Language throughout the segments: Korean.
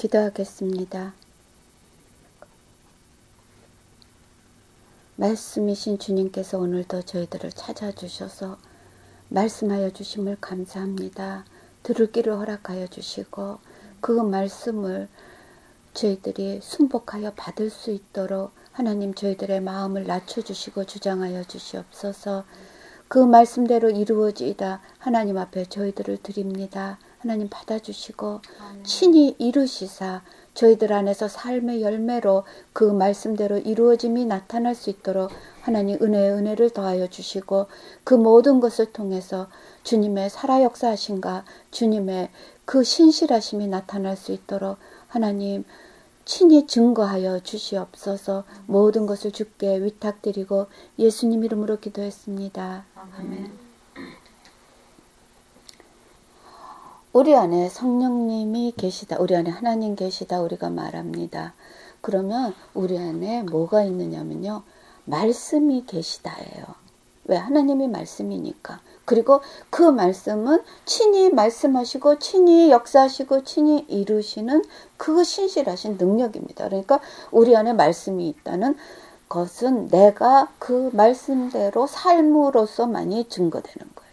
기도하겠습니다. 말씀이신 주님께서 오늘도 저희들을 찾아주셔서 말씀하여 주심을 감사합니다. 들을 길을 허락하여 주시고 그 말씀을 저희들이 순복하여 받을 수 있도록 하나님 저희들의 마음을 낮춰주시고 주장하여 주시옵소서. 그 말씀대로 이루어지이다 하나님 앞에 저희들을 드립니다. 하나님 받아주시고 친히 이루시사 저희들 안에서 삶의 열매로 그 말씀대로 이루어짐이 나타날 수 있도록 하나님 은혜를 더하여 주시고 그 모든 것을 통해서 주님의 살아 역사하심과 주님의 그 신실하심이 나타날 수 있도록 하나님 친히 증거하여 주시옵소서. 모든 것을 주께 위탁드리고 예수님 이름으로 기도했습니다. 아멘. 우리 안에 성령님이 계시다, 우리 안에 하나님 계시다 우리가 말합니다. 그러면 우리 안에 뭐가 있느냐면요, 말씀이 계시다예요. 왜? 하나님이 말씀이니까. 그리고 그 말씀은 친히 말씀하시고 친히 역사하시고 친히 이루시는 그 신실하신 능력입니다. 그러니까 우리 안에 말씀이 있다는 것은 내가 그 말씀대로 삶으로서만이 증거되는 거예요.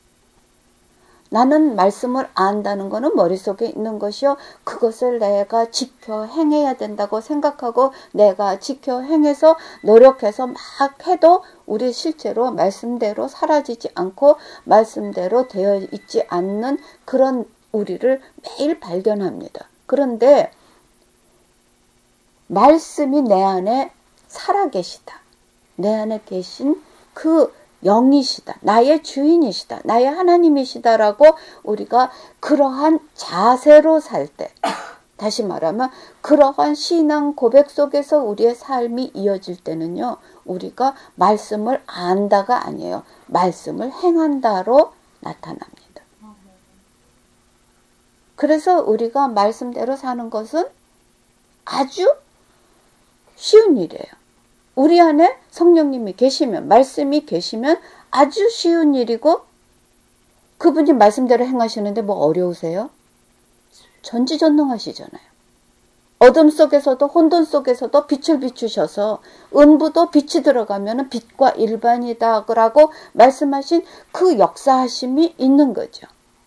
나는 말씀을 안다는 것은 머릿속에 있는 것이요, 그것을 내가 지켜 행해야 된다고 생각하고 내가 지켜 행해서 노력해서 막 해도 우리 실제로 말씀대로 사라지지 않고 말씀대로 되어 있지 않는 그런 우리를 매일 발견합니다. 그런데 말씀이 내 안에 살아계시다, 내 안에 계신 그 영이시다, 나의 주인이시다, 나의 하나님이시다라고 우리가 그러한 자세로 살 때, 다시 말하면 그러한 신앙 고백 속에서 우리의 삶이 이어질 때는요, 우리가 말씀을 안다가 아니에요, 말씀을 행한다로 나타납니다. 그래서 우리가 말씀대로 사는 것은 아주 쉬운 일이에요. 우리 안에 성령님이 계시면, 말씀이 계시면 아주 쉬운 일이고, 그분이 말씀대로 행하시는데 뭐 어려우세요? 전지전능하시잖아요. 어둠 속에서도 혼돈 속에서도 빛을 비추셔서 음부도 빛이 들어가면 빛과 일반이다라고 말씀하신 그 역사하심이 있는 거죠.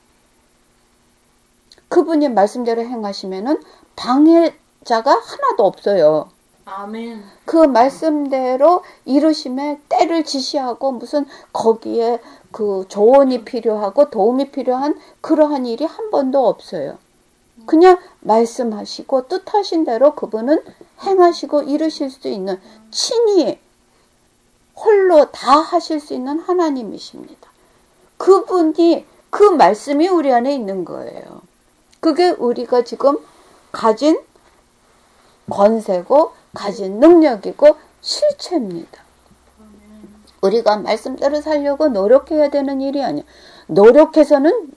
그분이 말씀대로 행하시면은 방해자가 하나도 없어요. 아멘. 그 말씀대로 이루심에 때를 지시하고 무슨 거기에 그 조언이 필요하고 도움이 필요한 그러한 일이 한 번도 없어요. 그냥 말씀하시고 뜻하신 대로 그분은 행하시고 이루실 수 있는, 친히 홀로 다 하실 수 있는 하나님이십니다. 그분이, 그 말씀이 우리 안에 있는 거예요. 그게 우리가 지금 가진 권세고 가진 능력이고 실체입니다. 우리가 말씀대로 살려고 노력해야 되는 일이 아니야. 노력해서는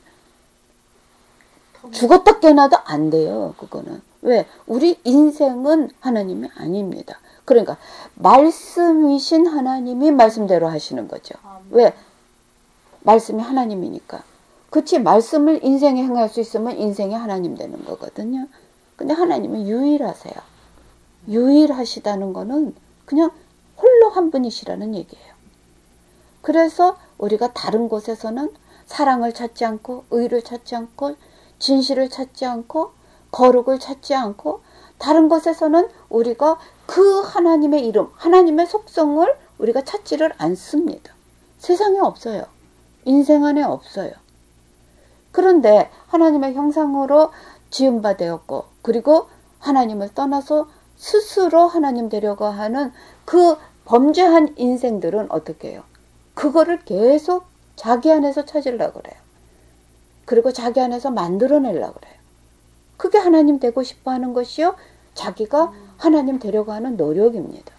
죽었다 깨나도 안 돼요. 그거는. 왜? 우리 인생은 하나님이 아닙니다. 그러니까 말씀이신 하나님이 말씀대로 하시는 거죠. 왜? 말씀이 하나님이니까. 그치, 말씀을 인생에 행할 수 있으면 인생이 하나님 되는 거거든요. 근데 하나님은 유일하세요. 유일하시다는 거는 그냥 홀로 한 분이시라는 얘기예요. 그래서 우리가 다른 곳에서는 사랑을 찾지 않고, 의를 찾지 않고, 진실을 찾지 않고, 거룩을 찾지 않고, 다른 곳에서는 우리가 그 하나님의 이름, 하나님의 속성을 우리가 찾지를 않습니다. 세상에 없어요. 인생 안에 없어요. 그런데 하나님의 형상으로 지은 바 되었고, 그리고 하나님을 떠나서 스스로 하나님 되려고 하는 그 범죄한 인생들은 어떻게 해요? 그거를 계속 자기 안에서 찾으려고 그래요. 그리고 자기 안에서 만들어내려고 그래요. 그게 하나님 되고 싶어 하는 것이요, 자기가 하나님 되려고 하는 노력입니다.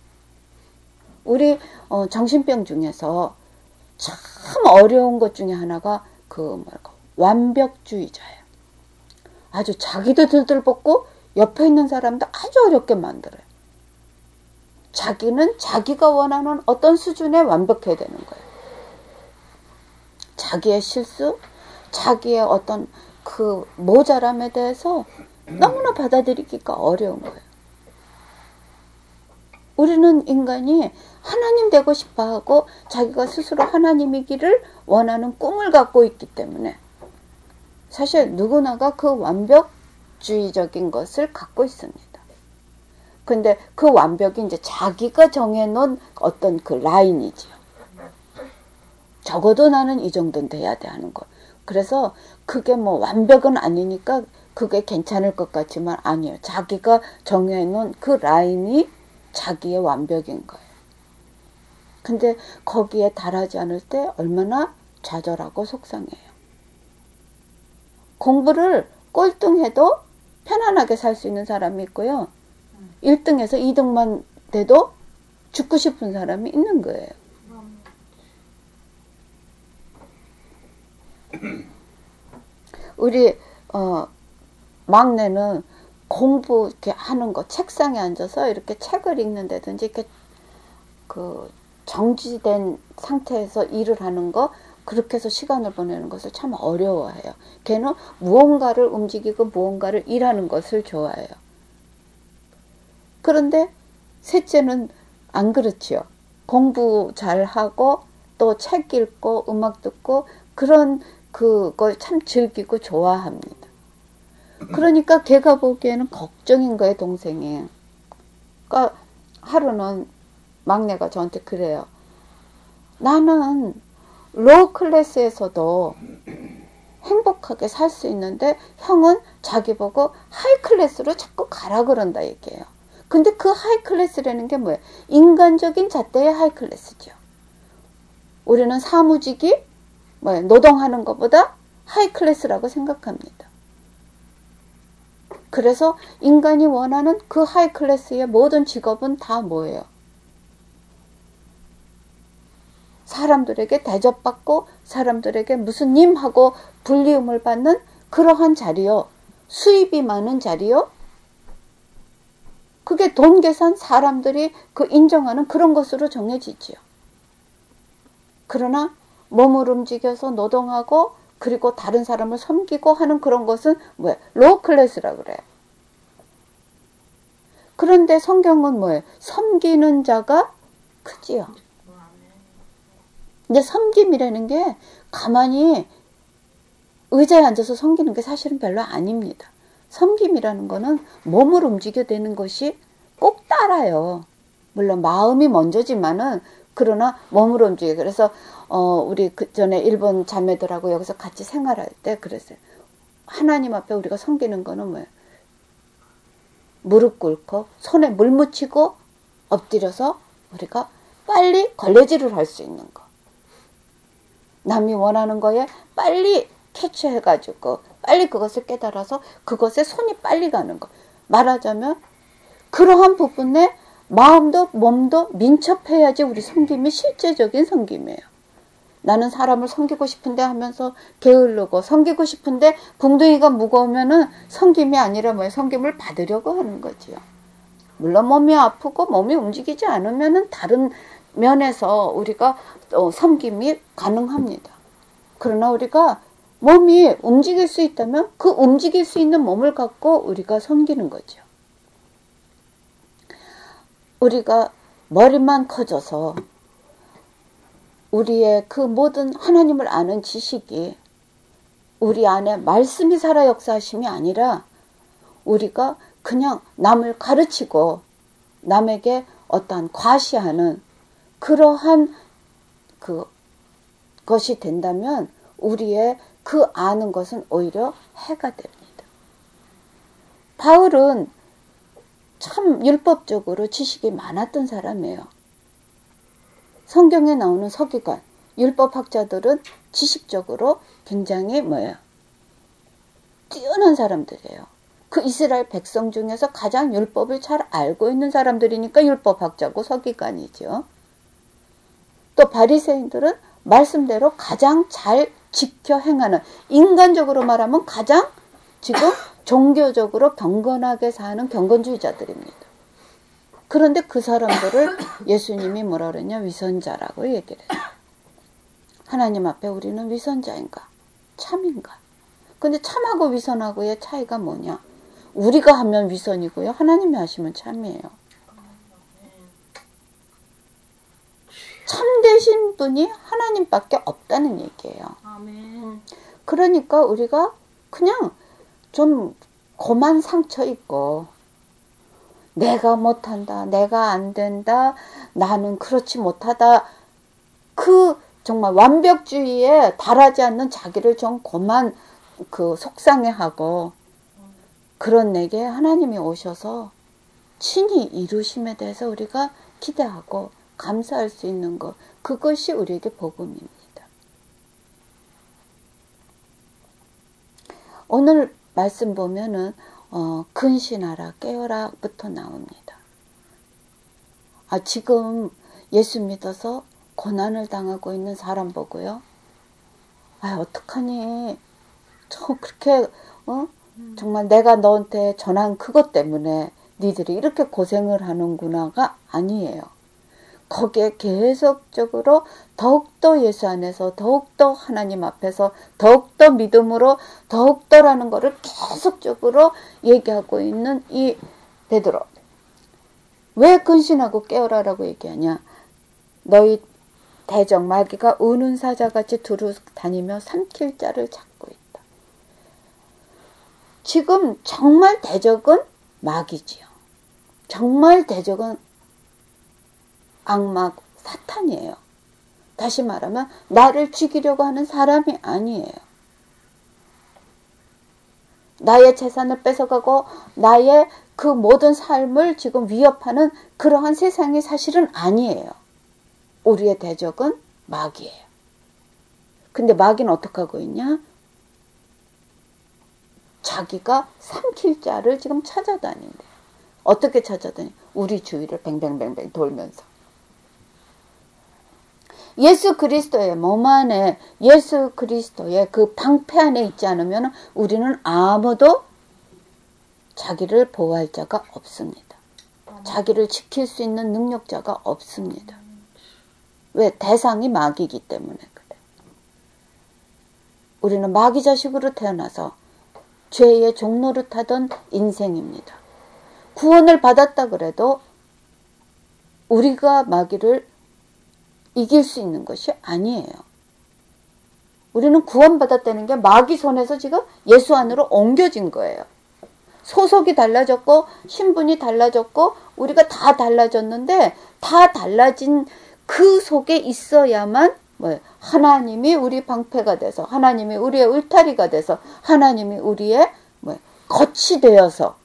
우리 정신병 중에서 참 어려운 것 중에 하나가 완벽주의자예요. 아주 자기도 들들 볶고 옆에 있는 사람도 아주 어렵게 만들어요. 자기는 자기가 원하는 어떤 수준에 완벽해야 되는 거예요. 자기의 실수, 자기의 어떤 그 모자람에 대해서 너무나 받아들이기가 어려운 거예요. 우리는 인간이 하나님 되고 싶어하고 자기가 스스로 하나님이기를 원하는 꿈을 갖고 있기 때문에 사실 누구나가 그 완벽주의적인 것을 갖고 있습니다. 근데 그 완벽이 이제 자기가 정해놓은 어떤 그 라인이지요. 적어도 나는 이 정도는 돼야 돼 하는 거. 그래서 그게 뭐 완벽은 아니니까 그게 괜찮을 것 같지만 아니에요. 자기가 정해놓은 그 라인이 자기의 완벽인 거예요. 근데 거기에 달하지 않을 때 얼마나 좌절하고 속상해요. 공부를 꼴등해도 편안하게 살 수 있는 사람이 있고요. 1등에서 2등만 돼도 죽고 싶은 사람이 있는 거예요. 우리 막내는 공부 이렇게 하는 거 책상에 앉아서 이렇게 책을 읽는다든지 이렇게 그 정지된 상태에서 일을 하는 거 그렇게 해서 시간을 보내는 것을 참 어려워해요. 걔는 무언가를 움직이고 무언가를 일하는 것을 좋아해요. 그런데 셋째는 안 그렇지요. 공부 잘하고 또 책 읽고 음악 듣고 그런 그걸 참 즐기고 좋아합니다. 그러니까 걔가 보기에는 걱정인 거예요, 동생이. 그러니까 하루는 막내가 저한테 그래요. 나는 로우 클래스에서도 행복하게 살 수 있는데 형은 자기 보고 하이 클래스로 자꾸 가라 그런다 얘기해요. 근데 그 하이 클래스라는 게 뭐예요? 인간적인 잣대의 하이 클래스죠. 우리는 사무직이 뭐예요? 노동하는 것보다 하이 클래스라고 생각합니다. 그래서 인간이 원하는 그 하이 클래스의 모든 직업은 다 뭐예요? 사람들에게 대접받고 사람들에게 무슨 님하고 불리움을 받는 그러한 자리요. 수입이 많은 자리요. 그게 돈 계산 사람들이 그 인정하는 그런 것으로 정해지지요. 그러나 몸을 움직여서 노동하고 그리고 다른 사람을 섬기고 하는 그런 것은 뭐예요? 로우 클래스라고 그래요. 그런데 성경은 뭐예요? 섬기는 자가 크지요. 근데 섬김이라는 게 가만히 의자에 앉아서 섬기는 게 사실은 별로 아닙니다. 섬김이라는 거는 몸을 움직여대는 것이 꼭 따라요. 물론 마음이 먼저지만은 그러나 몸을 움직여. 그래서 우리 그 전에 일본 자매들하고 여기서 같이 생활할 때 그랬어요. 하나님 앞에 우리가 섬기는 거는 뭐예요? 무릎 꿇고 손에 물 묻히고 엎드려서 우리가 빨리 걸레질을 할 수 있는 거. 남이 원하는 거에 빨리 캐치해가지고 빨리 그것을 깨달아서 그것에 손이 빨리 가는 거. 말하자면 그러한 부분에 마음도 몸도 민첩해야지 우리 섬김이 실제적인 섬김이에요. 나는 사람을 섬기고 싶은데 하면서 게으르고 섬기고 싶은데 붕둥이가 무거우면은 섬김이 아니라 뭐예요? 섬김을 받으려고 하는 거지요. 물론 몸이 아프고 몸이 움직이지 않으면은 다른 면에서 우리가 섬김이 가능합니다. 그러나 우리가 몸이 움직일 수 있다면 그 움직일 수 있는 몸을 갖고 우리가 섬기는 거죠. 우리가 머리만 커져서 우리의 그 모든 하나님을 아는 지식이 우리 안에 말씀이 살아 역사하심이 아니라 우리가 그냥 남을 가르치고 남에게 어떠한 과시하는 그러한 것이 된다면 우리의 그 아는 것은 오히려 해가 됩니다. 바울은 참 율법적으로 지식이 많았던 사람이에요. 성경에 나오는 서기관, 율법학자들은 지식적으로 굉장히 뭐예요? 뛰어난 사람들이에요. 그 이스라엘 백성 중에서 가장 율법을 잘 알고 있는 사람들이니까 율법학자고 서기관이죠. 또 바리새인들은 말씀대로 가장 잘 지켜 행하는, 인간적으로 말하면 가장 지금 종교적으로 경건하게 사는 경건주의자들입니다. 그런데 그 사람들을 예수님이 뭐라 그러냐? 위선자라고 얘기를 해요. 하나님 앞에 우리는 위선자인가? 참인가? 근데 참하고 위선하고의 차이가 뭐냐? 우리가 하면 위선이고요. 하나님이 하시면 참이에요. 참되신 분이 하나님밖에 없다는 얘기예요. 그러니까 우리가 그냥 좀 고만 상처 있고 내가 못한다, 내가 안 된다, 나는 그렇지 못하다, 그 정말 완벽주의에 달하지 않는 자기를 좀 고만 속상해하고 그런 내게 하나님이 오셔서 친히 이루심에 대해서 우리가 기대하고 감사할 수 있는 것, 그것이 우리에게 복음입니다. 오늘 말씀 보면은 근신하라 깨어라부터 나옵니다. 지금 예수 믿어서 고난을 당하고 있는 사람 보고요. 어떡하니? 그렇게 정말 내가 너한테 전한 그것 때문에 니들이 이렇게 고생을 하는구나가 아니에요. 거기에 계속적으로 더욱더 예수 안에서 더욱더 하나님 앞에서 더욱더 믿음으로 더욱더라는 것을 계속적으로 얘기하고 있는 이 베드로. 왜 근신하고 깨어라라고 얘기하냐? 너희 대적 마귀가 우는 사자같이 두루 다니며 삼킬 자를 찾고 있다. 지금 정말 대적은 마귀지요. 정말 대적은 악마 사탄이에요. 다시 말하면 나를 죽이려고 하는 사람이 아니에요. 나의 재산을 뺏어가고 나의 그 모든 삶을 지금 위협하는 그러한 세상이 사실은 아니에요. 우리의 대적은 마귀예요. 근데 마귀는 어떻게 하고 있냐? 자기가 삼킬 자를 지금 찾아다닌대요. 어떻게 찾아다니? 우리 주위를 뱅뱅뱅뱅 돌면서. 예수 그리스도의 몸 안에, 예수 그리스도의 그 방패 안에 있지 않으면 우리는 아무도 자기를 보호할 자가 없습니다. 자기를 지킬 수 있는 능력자가 없습니다. 왜? 대상이 마귀이기 때문에 그래. 우리는 마귀 자식으로 태어나서 죄의 종노릇하던 인생입니다. 구원을 받았다 그래도 우리가 마귀를 이길 수 있는 것이 아니에요. 우리는 구원받았다는 게 마귀 손에서 지금 예수 안으로 옮겨진 거예요. 소속이 달라졌고 신분이 달라졌고 우리가 다 달라졌는데 다 달라진 그 속에 있어야만 하나님이 우리 방패가 돼서 하나님이 우리의 울타리가 돼서 하나님이 우리의 겉이 되어서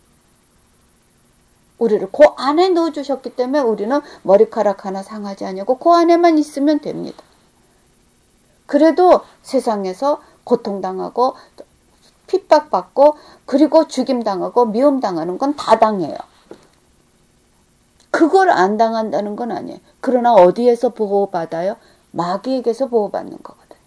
우리를 그 안에 넣어주셨기 때문에 우리는 머리카락 하나 상하지 않냐고 그 안에만 있으면 됩니다. 그래도 세상에서 고통당하고 핍박받고 그리고 죽임당하고 미움당하는 건 다 당해요. 그걸 안 당한다는 건 아니에요. 그러나 어디에서 보호받아요? 마귀에게서 보호받는 거거든요.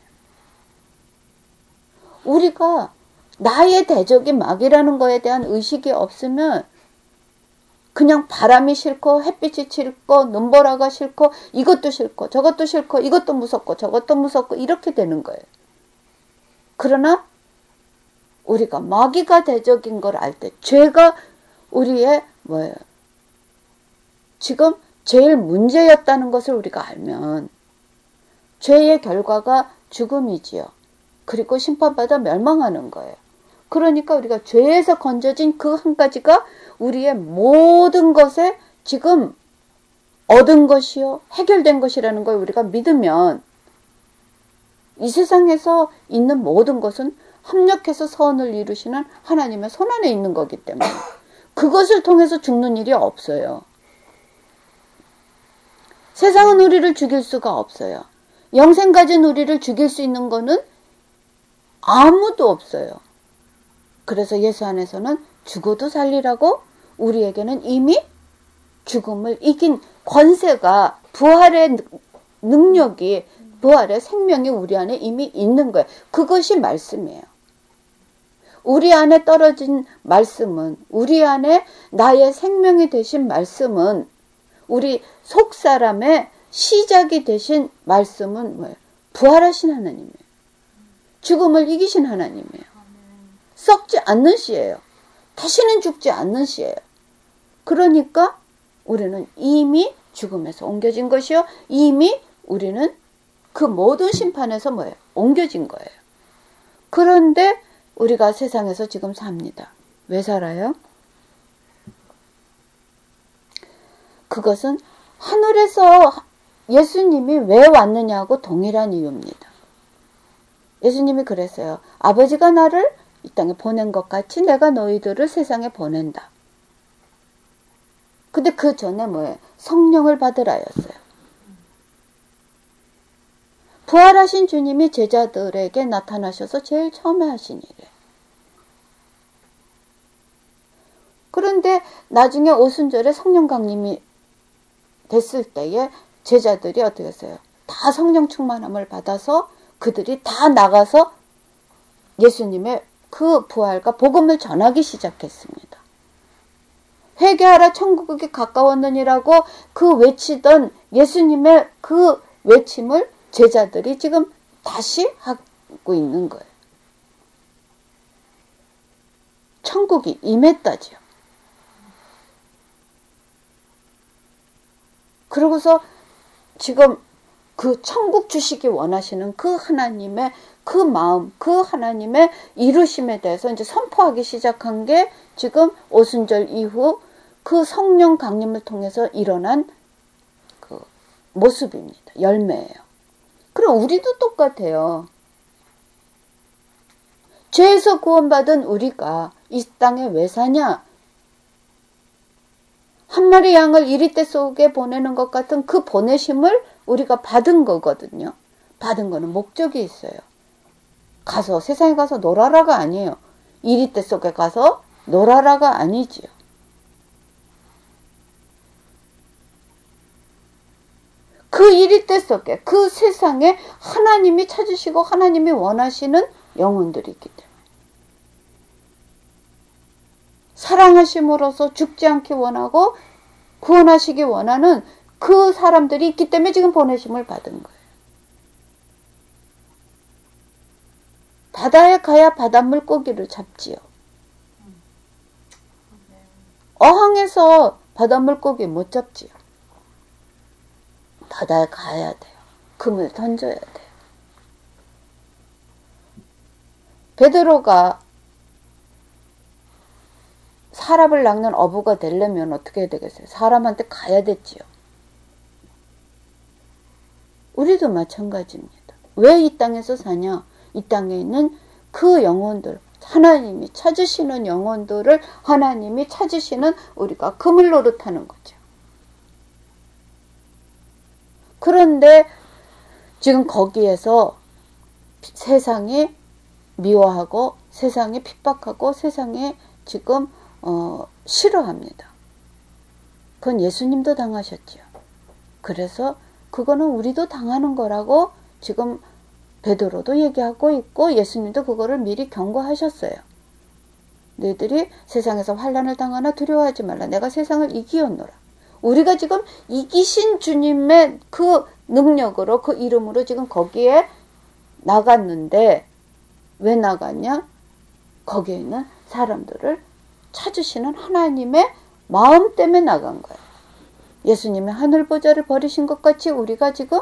우리가 나의 대적이 마귀라는 거에 대한 의식이 없으면 그냥 바람이 싫고 햇빛이 싫고 눈보라가 싫고 이것도 싫고 저것도 싫고 이것도 무섭고 저것도 무섭고 이렇게 되는 거예요. 그러나 우리가 마귀가 대적인 걸 알 때 죄가 우리의 지금 제일 문제였다는 것을 우리가 알면 죄의 결과가 죽음이지요. 그리고 심판받아 멸망하는 거예요. 그러니까 우리가 죄에서 건져진 그 한 가지가 우리의 모든 것에 지금 얻은 것이요 해결된 것이라는 걸 우리가 믿으면 이 세상에서 있는 모든 것은 합력해서 선을 이루시는 하나님의 손 안에 있는 거기 때문에 그것을 통해서 죽는 일이 없어요. 세상은 우리를 죽일 수가 없어요. 영생 가진 우리를 죽일 수 있는 거는 아무도 없어요. 그래서 예수 안에서는 죽어도 살리라고 우리에게는 이미 죽음을 이긴 권세가 부활의 능력이 부활의 생명이 우리 안에 이미 있는 거예요. 그것이 말씀이에요. 우리 안에 떨어진 말씀은 우리 안에 나의 생명이 되신 말씀은 우리 속사람의 시작이 되신 말씀은 뭐예요? 부활하신 하나님이에요. 죽음을 이기신 하나님이에요. 썩지 않는 씨예요. 다시는 죽지 않는 시예요. 그러니까 우리는 이미 죽음에서 옮겨진 것이요. 이미 우리는 그 모든 심판에서 뭐예요? 옮겨진 거예요. 그런데 우리가 세상에서 지금 삽니다. 왜 살아요? 그것은 하늘에서 예수님이 왜 왔느냐고 동일한 이유입니다. 예수님이 그랬어요. 아버지가 나를 이 땅에 보낸 것 같이 내가 너희들을 세상에 보낸다. 근데 그 전에 뭐예요? 성령을 받으라였어요. 부활하신 주님이 제자들에게 나타나셔서 제일 처음에 하신 일이에요. 그런데 나중에 오순절에 성령 강림이 됐을 때에 제자들이 어떻게 했어요? 다 성령 충만함을 받아서 그들이 다 나가서 예수님의 그 부활과 복음을 전하기 시작했습니다. 회개하라 천국이 가까웠느니라고 그 외치던 예수님의 그 외침을 제자들이 지금 다시 하고 있는 거예요. 천국이 임했다지요. 그러고서 지금 그 천국 주시기 원하시는 그 하나님의 그 마음, 그 하나님의 이루심에 대해서 이제 선포하기 시작한 게 지금 오순절 이후 그 성령 강림을 통해서 일어난 그 모습입니다. 열매예요. 그럼 우리도 똑같아요. 죄에서 구원받은 우리가 이 땅에 왜 사냐? 한 마리 양을 이리떼 속에 보내는 것 같은 그 보내심을 우리가 받은 거거든요. 받은 거는 목적이 있어요. 가서 세상에 가서 놀아라가 아니에요. 이리떼 속에 가서 놀아라가 아니지요. 그 이리떼 속에 그 세상에 하나님이 찾으시고 하나님이 원하시는 영혼들이 있기 때문에 사랑하심으로써 죽지 않기 원하고 구원하시기 원하는 그 사람들이 있기 때문에 지금 보내심을 받은 거예요. 바다에 가야 바닷물 고기를 잡지요. 어항에서 바닷물 고기 못 잡지요. 바다에 가야 돼요. 금을 던져야 돼요. 베드로가 사람을 낚는 어부가 되려면 어떻게 해야 되겠어요? 사람한테 가야 됐지요. 우리도 마찬가지입니다. 왜 이 땅에서 사냐? 이 땅에 있는 그 영혼들, 하나님이 찾으시는 영혼들을 하나님이 찾으시는 우리가 금을 노릇하는 거죠. 그런데 지금 거기에서 세상이 미워하고 세상이 핍박하고 세상에 지금 싫어합니다. 그건 예수님도 당하셨죠. 그래서 그거는 우리도 당하는 거라고 지금 베드로도 얘기하고 있고 예수님도 그거를 미리 경고하셨어요. 너희들이 세상에서 환난을 당하나 두려워하지 말라. 내가 세상을 이기었노라. 우리가 지금 이기신 주님의 그 능력으로 그 이름으로 지금 거기에 나갔는데 왜 나갔냐? 거기에 있는 사람들을 찾으시는 하나님의 마음 때문에 나간 거예요. 예수님의 하늘 보좌를 버리신 것 같이 우리가 지금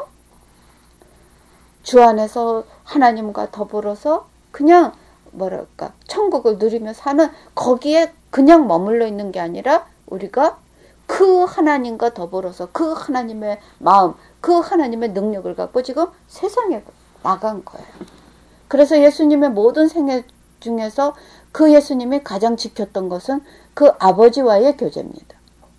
주 안에서 하나님과 더불어서 그냥 뭐랄까 천국을 누리며 사는 거기에 그냥 머물러 있는 게 아니라 우리가 그 하나님과 더불어서 그 하나님의 마음, 그 하나님의 능력을 갖고 지금 세상에 나간 거예요. 그래서 예수님의 모든 생애 중에서 그 예수님이 가장 지켰던 것은 그 아버지와의 교제입니다.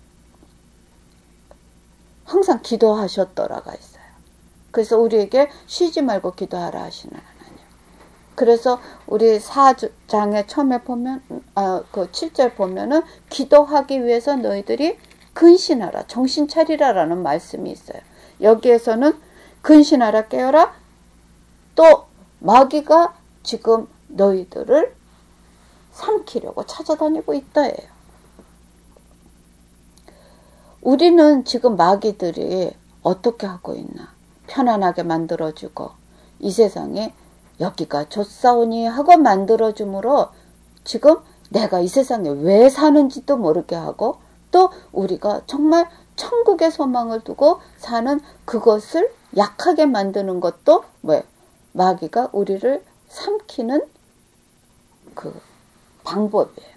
항상 기도하셨더라가 있어요. 그래서 우리에게 쉬지 말고 기도하라 하시는 하나님. 그래서 우리 4장에 처음에 보면 그 7절 보면은 기도하기 위해서 너희들이 근신하라, 정신 차리라라는 말씀이 있어요. 여기에서는 근신하라, 깨어라. 또 마귀가 지금 너희들을 삼키려고 찾아다니고 있다예요. 우리는 지금 마귀들이 어떻게 하고 있나? 편안하게 만들어주고 이 세상에 여기가 좋사오니 하고 만들어줌으로 지금 내가 이 세상에 왜 사는지도 모르게 하고 또 우리가 정말 천국의 소망을 두고 사는 그것을 약하게 만드는 것도 마귀가 우리를 삼키는 그 방법이에요.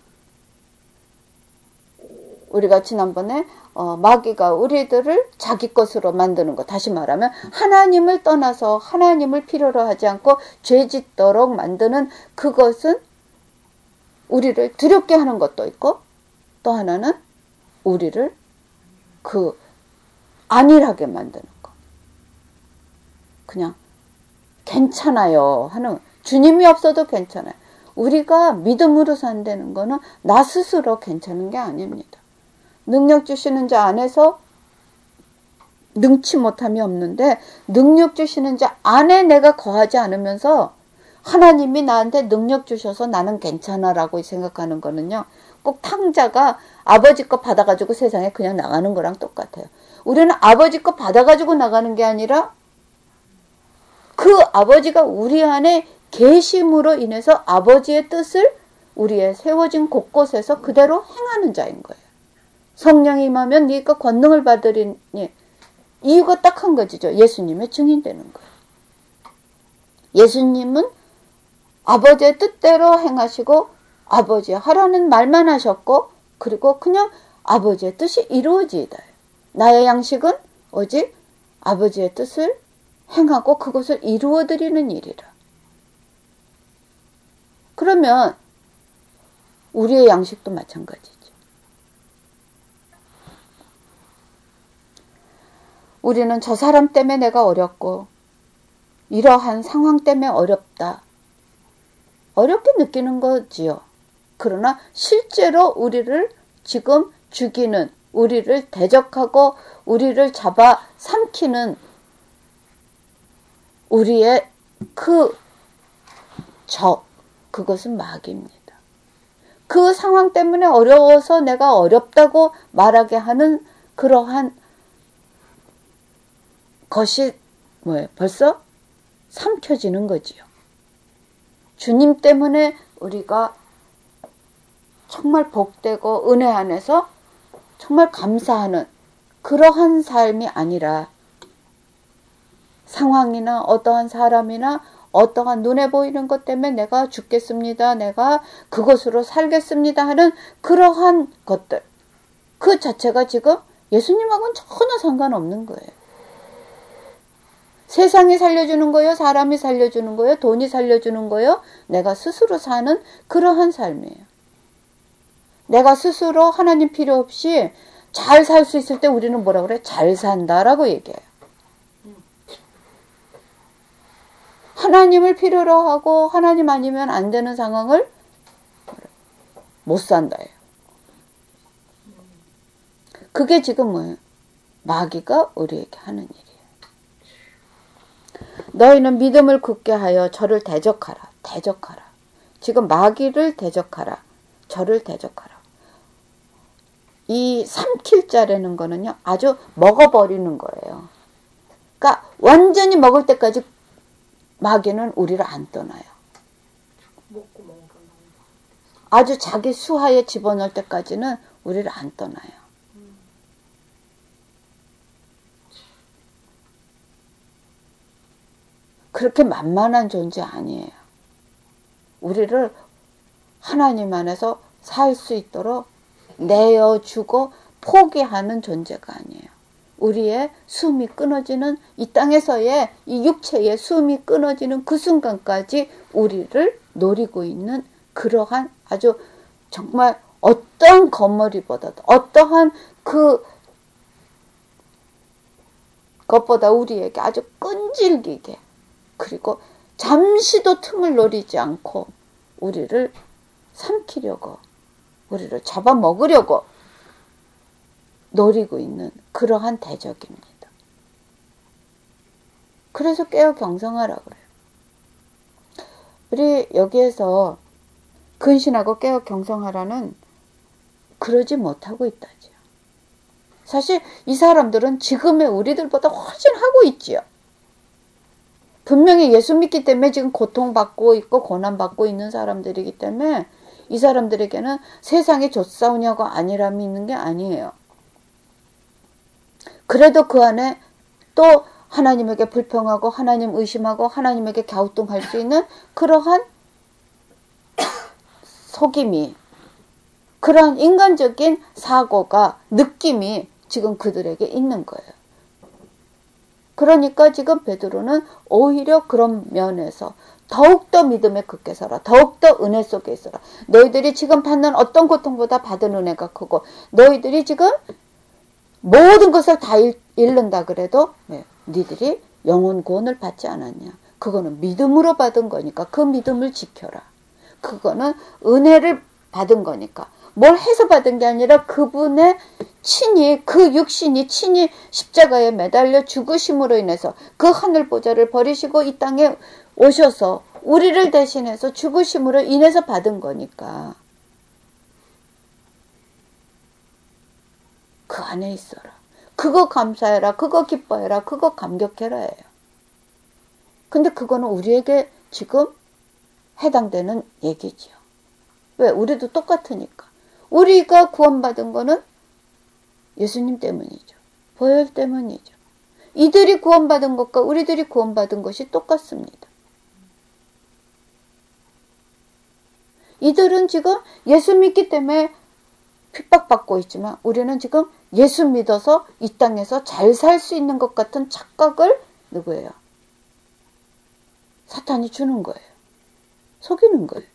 우리가 지난번에 마귀가 우리들을 자기 것으로 만드는 것, 다시 말하면 하나님을 떠나서 하나님을 필요로 하지 않고 죄 짓도록 만드는 그것은 우리를 두렵게 하는 것도 있고, 또 하나는 우리를 안일하게 만드는 것. 그냥 괜찮아요 하는, 주님이 없어도 괜찮아요. 우리가 믿음으로 산다는 거는 나 스스로 괜찮은 게 아닙니다. 능력 주시는 자 안에서 능치 못함이 없는데, 능력 주시는 자 안에 내가 거하지 않으면서 하나님이 나한테 능력 주셔서 나는 괜찮아 라고 생각하는 거는요, 꼭 탕자가 아버지 거 받아가지고 세상에 그냥 나가는 거랑 똑같아요. 우리는 아버지 거 받아가지고 나가는 게 아니라 그 아버지가 우리 안에 계심으로 인해서 아버지의 뜻을 우리의 세워진 곳곳에서 그대로 행하는 자인 거예요. 성령이 임하면 네가 권능을 받으리니, 이유가 딱 한 가지죠. 예수님의 증인 되는 거예요. 예수님은 아버지의 뜻대로 행하시고 아버지 하라는 말만 하셨고, 그리고 그냥 아버지의 뜻이 이루어지이다. 나의 양식은 오직 아버지의 뜻을 행하고 그것을 이루어드리는 일이라. 그러면 우리의 양식도 마찬가지죠. 우리는 저 사람 때문에 내가 어렵고 이러한 상황 때문에 어렵다, 어렵게 느끼는 거지요. 그러나 실제로 우리를 지금 죽이는, 우리를 대적하고 우리를 잡아 삼키는 우리의 그것은 마귀입니다. 그 상황 때문에 어려워서 내가 어렵다고 말하게 하는 그러한 것이 벌써 삼켜지는 거지요. 주님 때문에 우리가 정말 복되고 은혜 안에서 정말 감사하는 그러한 삶이 아니라, 상황이나 어떠한 사람이나 어떠한 눈에 보이는 것 때문에 내가 죽겠습니다, 내가 그것으로 살겠습니다 하는 그러한 것들, 그 자체가 지금 예수님하고는 전혀 상관없는 거예요. 세상이 살려주는 거예요, 사람이 살려주는 거예요, 돈이 살려주는 거예요, 내가 스스로 사는 그러한 삶이에요. 내가 스스로 하나님 필요 없이 잘 살 수 있을 때 우리는 뭐라 그래? 잘 산다라고 얘기해요. 하나님을 필요로 하고 하나님 아니면 안 되는 상황을 못 산다예요. 그게 지금 뭐예요? 마귀가 우리에게 하는 일이에요. 너희는 믿음을 굳게 하여 저를 대적하라. 대적하라. 지금 마귀를 대적하라. 저를 대적하라. 이 삼킬 자라는 거는요, 아주 먹어버리는 거예요. 그러니까 완전히 먹을 때까지 마귀는 우리를 안 떠나요. 아주 자기 수하에 집어넣을 때까지는 우리를 안 떠나요. 그렇게 만만한 존재 아니에요. 우리를 하나님 안에서 살 수 있도록 내어주고 포기하는 존재가 아니에요. 우리의 숨이 끊어지는, 이 땅에서의 이 육체의 숨이 끊어지는 그 순간까지 우리를 노리고 있는 그러한 아주 정말 어떠한 거머리보다도 어떠한 그것보다 우리에게 아주 끈질기게, 그리고 잠시도 틈을 노리지 않고 우리를 삼키려고, 우리를 잡아먹으려고 노리고 있는 그러한 대적입니다. 그래서 깨어 경성하라 그래요. 우리 여기에서 근신하고 깨어 경성하라는 그러지 못하고 있다지요. 사실 이 사람들은 지금의 우리들보다 훨씬 하고 있지요. 분명히 예수 믿기 때문에 지금 고통받고 있고 고난받고 있는 사람들이기 때문에 이 사람들에게는 세상이 좋사오냐고 아니라 믿는 게 아니에요. 그래도 그 안에 또 하나님에게 불평하고 하나님 의심하고 하나님에게 갸우뚱할 수 있는 그러한 속임이, 그러한 인간적인 사고가, 느낌이 지금 그들에게 있는 거예요. 그러니까 지금 베드로는 오히려 그런 면에서 더욱더 믿음에 굳게 살아. 더욱더 은혜 속에 있어라. 너희들이 지금 받는 어떤 고통보다 받은 은혜가 크고, 너희들이 지금 모든 것을 다 잃는다 그래도 니들이 영혼 구원을 받지 않았냐. 그거는 믿음으로 받은 거니까 그 믿음을 지켜라. 그거는 은혜를 받은 거니까. 뭘 해서 받은 게 아니라 그분의 친히, 그 육신이 친히 십자가에 매달려 죽으심으로 인해서 그 하늘 보좌를 버리시고 이 땅에 오셔서 우리를 대신해서 죽으심으로 인해서 받은 거니까 그 안에 있어라. 그거 감사해라. 그거 기뻐해라. 그거 감격해라 해요. 근데 그거는 우리에게 지금 해당되는 얘기지요. 왜? 우리도 똑같으니까. 우리가 구원받은 거는 예수님 때문이죠. 보혈 때문이죠. 이들이 구원받은 것과 우리들이 구원받은 것이 똑같습니다. 이들은 지금 예수 믿기 때문에 핍박받고 있지만 우리는 지금 예수 믿어서 이 땅에서 잘 살 수 있는 것 같은 착각을 누구예요? 사탄이 주는 거예요. 속이는 거예요.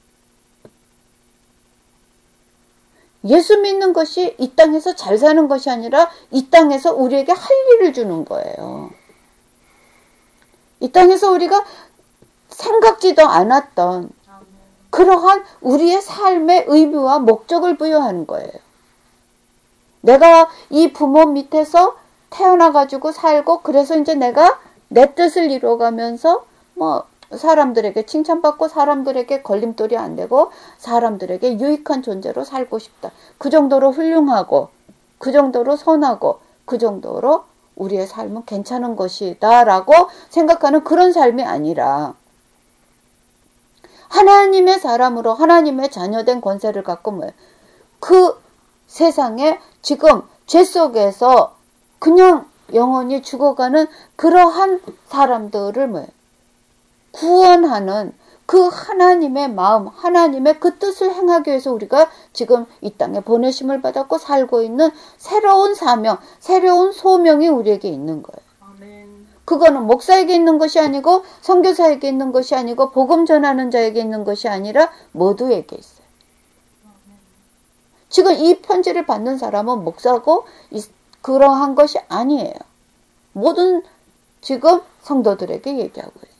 예수 믿는 것이 이 땅에서 잘 사는 것이 아니라 이 땅에서 우리에게 할 일을 주는 거예요. 이 땅에서 우리가 생각지도 않았던 그러한 우리의 삶의 의미와 목적을 부여하는 거예요. 내가 이 부모 밑에서 태어나가지고 살고 그래서 이제 내가 내 뜻을 이루어가면서 사람들에게 칭찬받고 사람들에게 걸림돌이 안 되고 사람들에게 유익한 존재로 살고 싶다. 그 정도로 훌륭하고 그 정도로 선하고 그 정도로 우리의 삶은 괜찮은 것이다 라고 생각하는 그런 삶이 아니라 하나님의 사람으로 하나님의 자녀된 권세를 갖고 그 세상에 지금 죄 속에서 그냥 영원히 죽어가는 그러한 사람들을 구원하는 그 하나님의 마음, 하나님의 그 뜻을 행하기 위해서 우리가 지금 이 땅에 보내심을 받았고 살고 있는 새로운 사명, 새로운 소명이 우리에게 있는 거예요. 아멘. 그거는 목사에게 있는 것이 아니고 선교사에게 있는 것이 아니고 복음 전하는 자에게 있는 것이 아니라 모두에게 있어요. 아멘. 지금 이 편지를 받는 사람은 목사고 그러한 것이 아니에요. 모든 지금 성도들에게 얘기하고 있어요.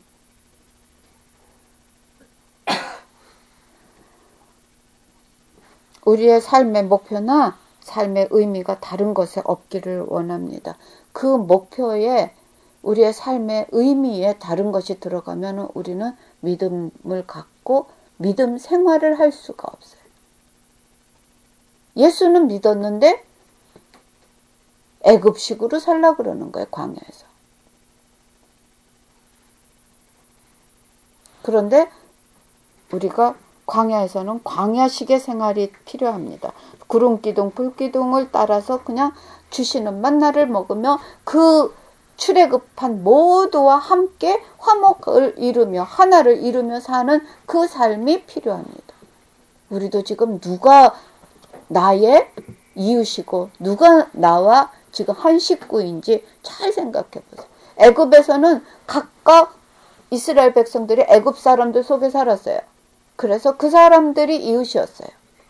우리의 삶의 목표나 삶의 의미가 다른 것에 없기를 원합니다. 그 목표에 우리의 삶의 의미에 다른 것이 들어가면 우리는 믿음을 갖고 믿음 생활을 할 수가 없어요. 예수는 믿었는데 애굽식으로 살려고 그러는 거예요. 광야에서. 그런데 우리가 광야에서는 광야식의 생활이 필요합니다. 구름기둥, 불기둥을 따라서 그냥 주시는 만나를 먹으며 그 출애굽한 모두와 함께 화목을 이루며 하나를 이루며 사는 그 삶이 필요합니다. 우리도 지금 누가 나의 이웃이고 누가 나와 지금 한 식구인지 잘 생각해 보세요. 애굽에서는 각각 이스라엘 백성들이 애굽 사람들 속에 살았어요. 그래서 그 사람들이 이웃이었어요.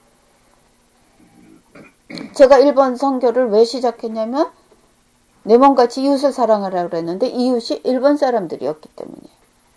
제가 일본 선교를 왜 시작했냐면 내 몸같이 이웃을 사랑하라고 그랬는데 이웃이 일본 사람들이었기 때문이에요.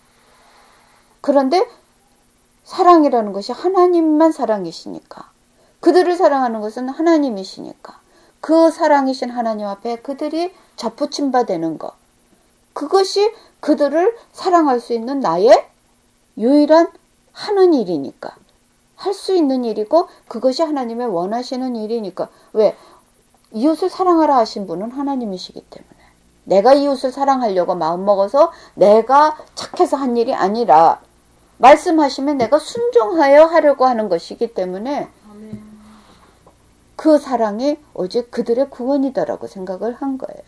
그런데 사랑이라는 것이 하나님만 사랑이시니까 그들을 사랑하는 것은 하나님이시니까 그 사랑이신 하나님 앞에 그들이 접붙임 바 되는 것, 그것이 그들을 사랑할 수 있는 나의 유일한 하는 일이니까, 할 수 있는 일이고 그것이 하나님의 원하시는 일이니까. 왜? 이웃을 사랑하라 하신 분은 하나님이시기 때문에 내가 이웃을 사랑하려고 마음먹어서 내가 착해서 한 일이 아니라 말씀하시면 내가 순종하여 하려고 하는 것이기 때문에 그 사랑이 오직 그들의 구원이다라고 생각을 한 거예요.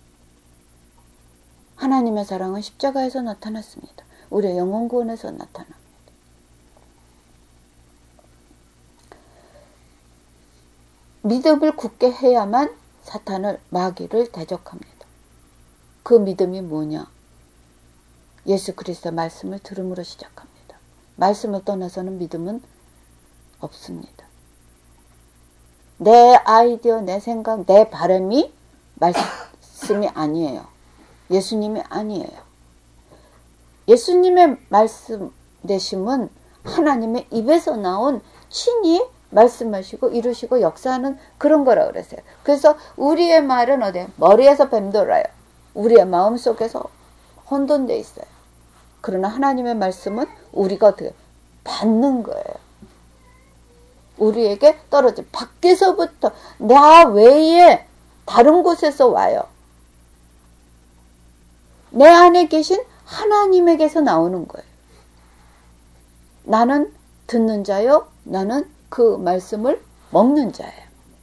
하나님의 사랑은 십자가에서 나타났습니다. 우리의 영혼 구원에서 나타납니다. 믿음을 굳게 해야만 사탄을, 마귀를 대적합니다. 그 믿음이 뭐냐? 예수 그리스도의 말씀을 들음으로 시작합니다. 말씀을 떠나서는 믿음은 없습니다. 내 아이디어, 내 생각, 내 바람이 말씀이 아니에요. 예수님이 아니에요. 예수님의 말씀 되심은 하나님의 입에서 나온 친히 말씀하시고 이루시고 역사하는 그런 거라 그랬어요. 그래서 우리의 말은 어디에? 머리에서 뱀돌아요. 우리의 마음속에서 혼돈되어 있어요. 그러나 하나님의 말씀은 우리가 어떻게 받는 거예요. 우리에게 떨어져 밖에서부터 나 외에 다른 곳에서 와요. 내 안에 계신 하나님에게서 나오는 거예요. 나는 듣는 자요. 나는 그 말씀을 먹는 자예요.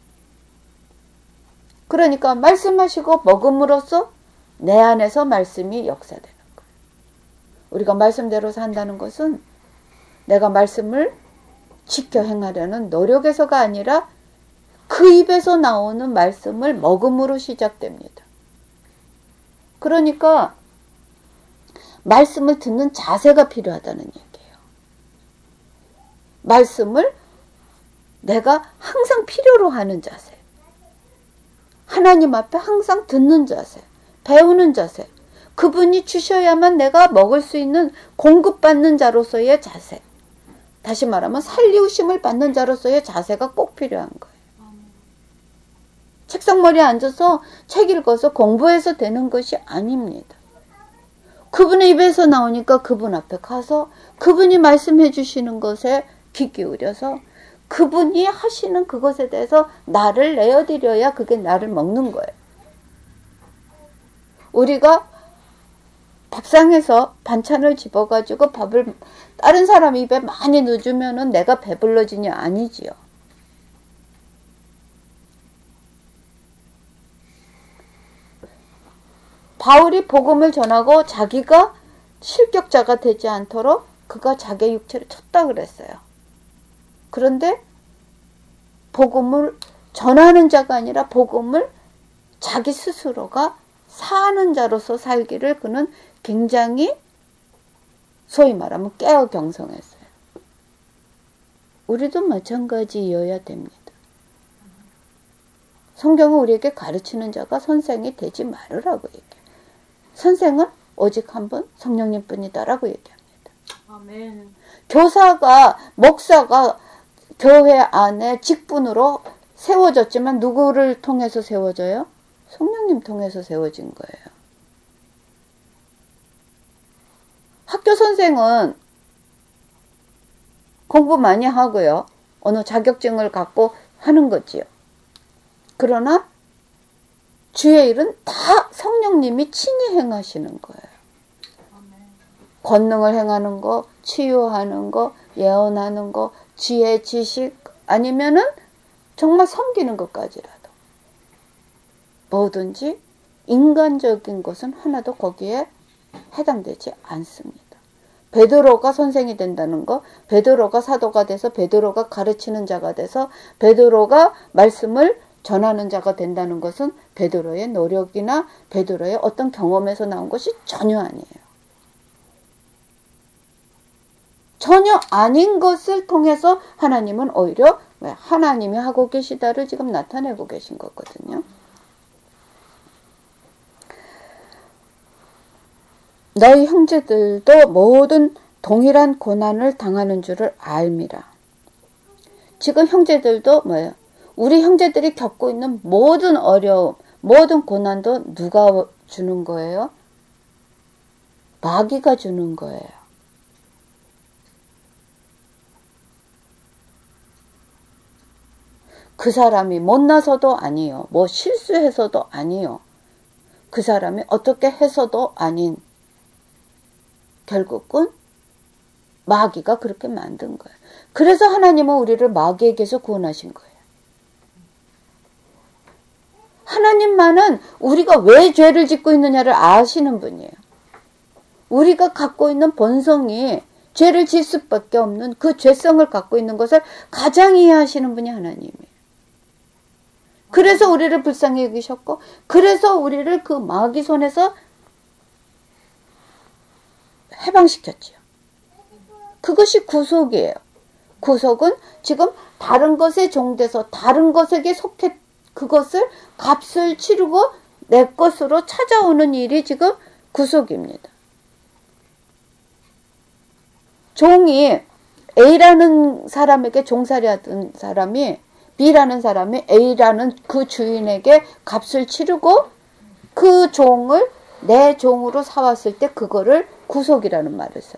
그러니까 말씀하시고 먹음으로써 내 안에서 말씀이 역사되는 거예요. 우리가 말씀대로 산다는 것은 내가 말씀을 지켜 행하려는 노력에서가 아니라 그 입에서 나오는 말씀을 먹음으로 시작됩니다. 그러니까 말씀을 듣는 자세가 필요하다는 얘기예요. 말씀을 내가 항상 필요로 하는 자세. 하나님 앞에 항상 듣는 자세. 배우는 자세. 그분이 주셔야만 내가 먹을 수 있는 공급받는 자로서의 자세. 다시 말하면 살리우심을 받는 자로서의 자세가 꼭 필요한 거예요. 책상머리에 앉아서 책 읽어서 공부해서 되는 것이 아닙니다. 그분의 입에서 나오니까 그분 앞에 가서 그분이 말씀해 주시는 것에 귀 기울여서 그분이 하시는 그것에 대해서 나를 내어드려야 그게 나를 먹는 거예요. 우리가 밥상에서 반찬을 집어가지고 밥을 다른 사람 입에 많이 넣어주면은 내가 배불러지냐? 아니지요. 바울이 복음을 전하고 자기가 실격자가 되지 않도록 그가 자기의 육체를 쳤다 그랬어요. 그런데 복음을 전하는 자가 아니라 복음을 자기 스스로가 사는 자로서 살기를 그는 굉장히 소위 말하면 깨어 경성했어요. 우리도 마찬가지여야 됩니다. 성경은 우리에게 가르치는 자가 선생이 되지 말으라고 얘기해요. 선생은 오직 한 분 성령님 뿐이다라고 얘기합니다. 아멘. 교사가, 목사가 교회 안에 직분으로 세워졌지만 누구를 통해서 세워져요? 성령님 통해서 세워진 거예요. 학교 선생은 공부 많이 하고요. 어느 자격증을 갖고 하는 거지요. 그러나 주의 일은 다 성령님이 친히 행하시는 거예요. 권능을 행하는 거, 치유하는 거, 예언하는 거, 지혜, 지식 아니면은 정말 섬기는 것까지라도 뭐든지 인간적인 것은 하나도 거기에 해당되지 않습니다. 베드로가 선생이 된다는 거, 베드로가 사도가 돼서 베드로가 가르치는 자가 돼서 베드로가 말씀을 전하는 자가 된다는 것은 베드로의 노력이나 베드로의 어떤 경험에서 나온 것이 전혀 아니에요. 전혀 아닌 것을 통해서 하나님은 오히려 하나님이 하고 계시다를 지금 나타내고 계신 거거든요. 너희 형제들도 모든 동일한 고난을 당하는 줄을 알미라. 지금 형제들도 뭐예요? 우리 형제들이 겪고 있는 모든 어려움, 모든 고난도 누가 주는 거예요? 마귀가 주는 거예요. 그 사람이 못나서도 아니요. 뭐 실수해서도 아니요. 그 사람이 어떻게 해서도 아닌 결국은 마귀가 그렇게 만든 거예요. 그래서 하나님은 우리를 마귀에게서 구원하신 거예요. 하나님만은 우리가 왜 죄를 짓고 있느냐를 아시는 분이에요. 우리가 갖고 있는 본성이 죄를 지을 수밖에 없는 그 죄성을 갖고 있는 것을 가장 이해하시는 분이 하나님이에요. 그래서 우리를 불쌍히 여기셨고, 그래서 우리를 그 마귀 손에서 해방시켰지요. 그것이 구속이에요. 구속은 지금 다른 것에 종돼서 다른 것에게 속해 그것을 값을 치르고 내 것으로 찾아오는 일이 지금 구속입니다. 종이 A라는 사람에게 종살이 하던 사람이 B라는 사람이 A라는 그 주인에게 값을 치르고 그 종을 내 종으로 사왔을 때 그거를 구속이라는 말을 써요.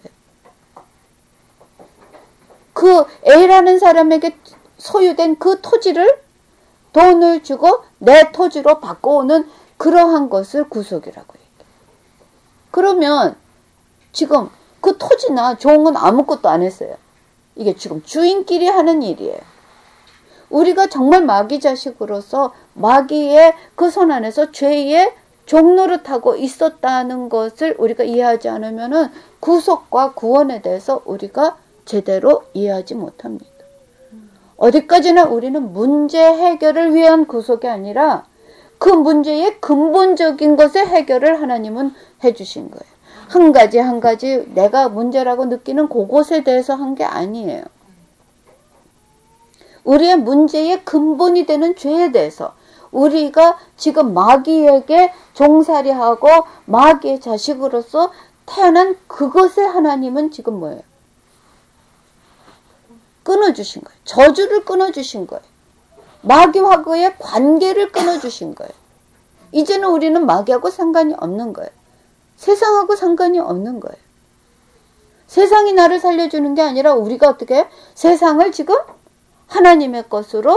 그 A라는 사람에게 소유된 그 토지를 돈을 주고 내 토지로 바꿔오는 그러한 것을 구속이라고 얘기해요. 그러면 지금 그 토지나 종은 아무것도 안 했어요. 이게 지금 주인끼리 하는 일이에요. 우리가 정말 마귀 자식으로서 마귀의 그 손 안에서 죄의 종노릇하고 있었다는 것을 우리가 이해하지 않으면은 구속과 구원에 대해서 우리가 제대로 이해하지 못합니다. 어디까지나 우리는 문제 해결을 위한 구속이 아니라 그 문제의 근본적인 것의 해결을 하나님은 해주신 거예요. 한 가지 한 가지 내가 문제라고 느끼는 그것에 대해서 한 게 아니에요. 우리의 문제의 근본이 되는 죄에 대해서 우리가 지금 마귀에게 종살이하고 마귀의 자식으로서 태어난 그것에 하나님은 지금 뭐예요? 끊어주신 거예요. 저주를 끊어주신 거예요. 마귀하고의 관계를 끊어주신 거예요. 이제는 우리는 마귀하고 상관이 없는 거예요. 세상하고 상관이 없는 거예요. 세상이 나를 살려주는 게 아니라 우리가 어떻게 세상을 지금 하나님의 것으로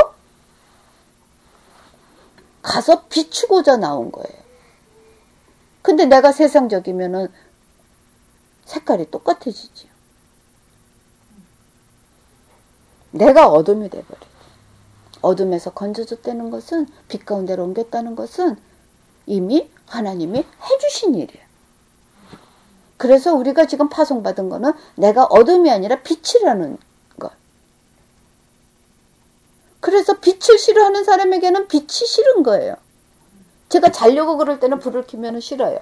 가서 비추고자 나온 거예요. 근데 내가 세상적이면은 색깔이 똑같아지지요. 내가 어둠이 돼버려요. 어둠에서 건져줬다는 것은 빛 가운데로 옮겼다는 것은 이미 하나님이 해주신 일이에요. 그래서 우리가 지금 파송받은 거는 내가 어둠이 아니라 빛이라는 것. 그래서 빛을 싫어하는 사람에게는 빛이 싫은 거예요. 제가 자려고 그럴 때는 불을 켜면 싫어요.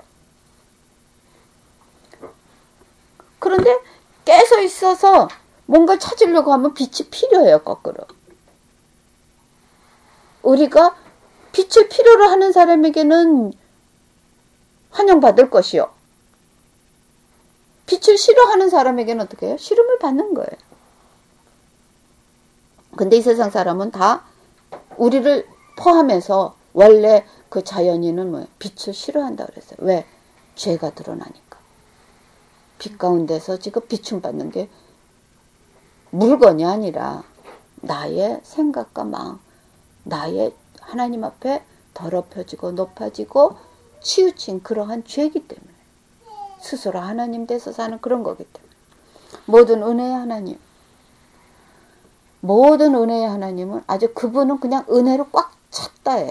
그런데 깨서 있어서 뭔가 찾으려고 하면 빛이 필요해요, 거꾸로. 우리가 빛을 필요로 하는 사람에게는 환영받을 것이요. 빛을 싫어하는 사람에게는 어떻게 해요? 싫음을 받는 거예요. 근데 이 세상 사람은 다 우리를 포함해서 원래 그 자연인은 뭐예요? 빛을 싫어한다 그랬어요. 왜? 죄가 드러나니까. 빛 가운데서 지금 비춤 받는 게 물건이 아니라 나의 생각과 마음, 나의 하나님 앞에 더럽혀지고 높아지고 치우친 그러한 죄이기 때문에 스스로 하나님 돼서 사는 그런 거기 때문에 모든 은혜의 하나님, 모든 은혜의 하나님은 아주 그분은 그냥 은혜로 꽉 찼다예요.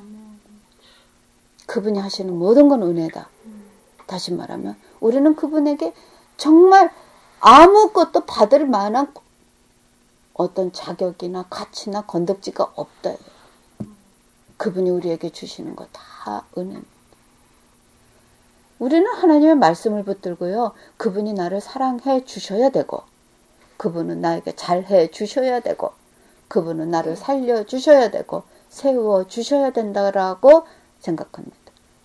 그분이 하시는 모든 건 은혜다. 다시 말하면 우리는 그분에게 정말 아무것도 받을 만한 어떤 자격이나 가치나 건덕지가 없다. 그분이 우리에게 주시는 거 다 은혜입니다. 우리는 하나님의 말씀을 붙들고요. 그분이 나를 사랑해 주셔야 되고 그분은 나에게 잘해 주셔야 되고 그분은 나를 살려 주셔야 되고 세워 주셔야 된다라고 생각합니다.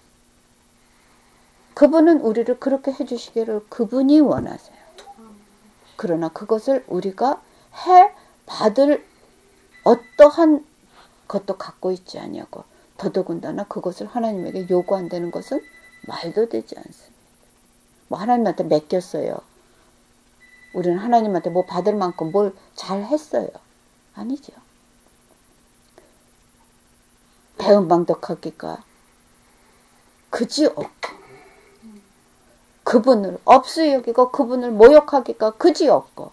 그분은 우리를 그렇게 해주시기를 그분이 원하세요. 그러나 그것을 우리가 해 받을 어떠한 것도 갖고 있지 아니하고 더더군다나 그것을 하나님에게 요구한다는 것은 말도 되지 않습니다. 뭐 하나님한테 맡겼어요. 우리는 하나님한테 뭐 받을 만큼 뭘 잘했어요. 아니죠. 배은방덕하기가 그지 없고 그분을 없이 여기고 그분을 모욕하기가 그지없고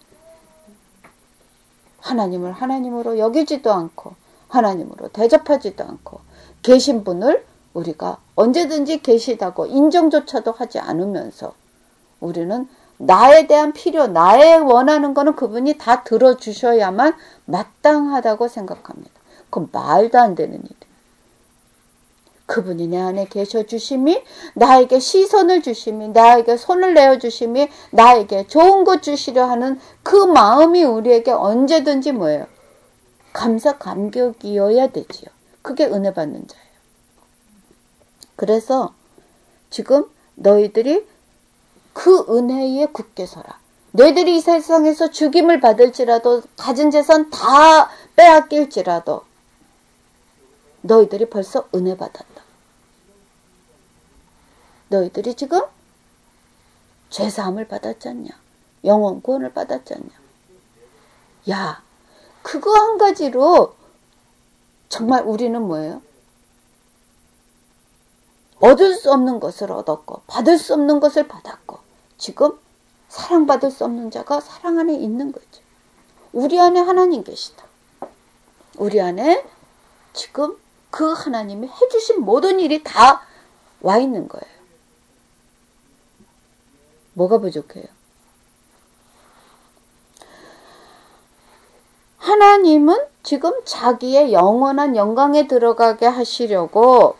하나님을 하나님으로 여기지도 않고 하나님으로 대접하지도 않고 계신 분을 우리가 언제든지 계시다고 인정조차도 하지 않으면서 우리는 나에 대한 필요, 나의 원하는 거는 그분이 다 들어주셔야만 마땅하다고 생각합니다. 그건 말도 안 되는 일이에요. 그분이 내 안에 계셔 주심이, 나에게 시선을 주심이, 나에게 손을 내어 주심이, 나에게 좋은 것 주시려 하는 그 마음이 우리에게 언제든지 뭐예요? 감사 감격이어야 되지요. 그게 은혜 받는 자예요. 그래서 지금 너희들이 그 은혜에 굳게 서라. 너희들이 이 세상에서 죽임을 받을지라도 가진 재산 다 빼앗길지라도 너희들이 벌써 은혜 받았다. 너희들이 지금 죄사함을 받았지 않냐? 영원 구원을 받았지 않냐? 야, 그거 한 가지로 정말 우리는 뭐예요? 얻을 수 없는 것을 얻었고 받을 수 없는 것을 받았고 지금 사랑받을 수 없는 자가 사랑 안에 있는 거죠. 우리 안에 하나님 계시다. 우리 안에 지금 그 하나님이 해주신 모든 일이 다 와 있는 거예요. 뭐가 부족해요? 하나님은 지금 자기의 영원한 영광에 들어가게 하시려고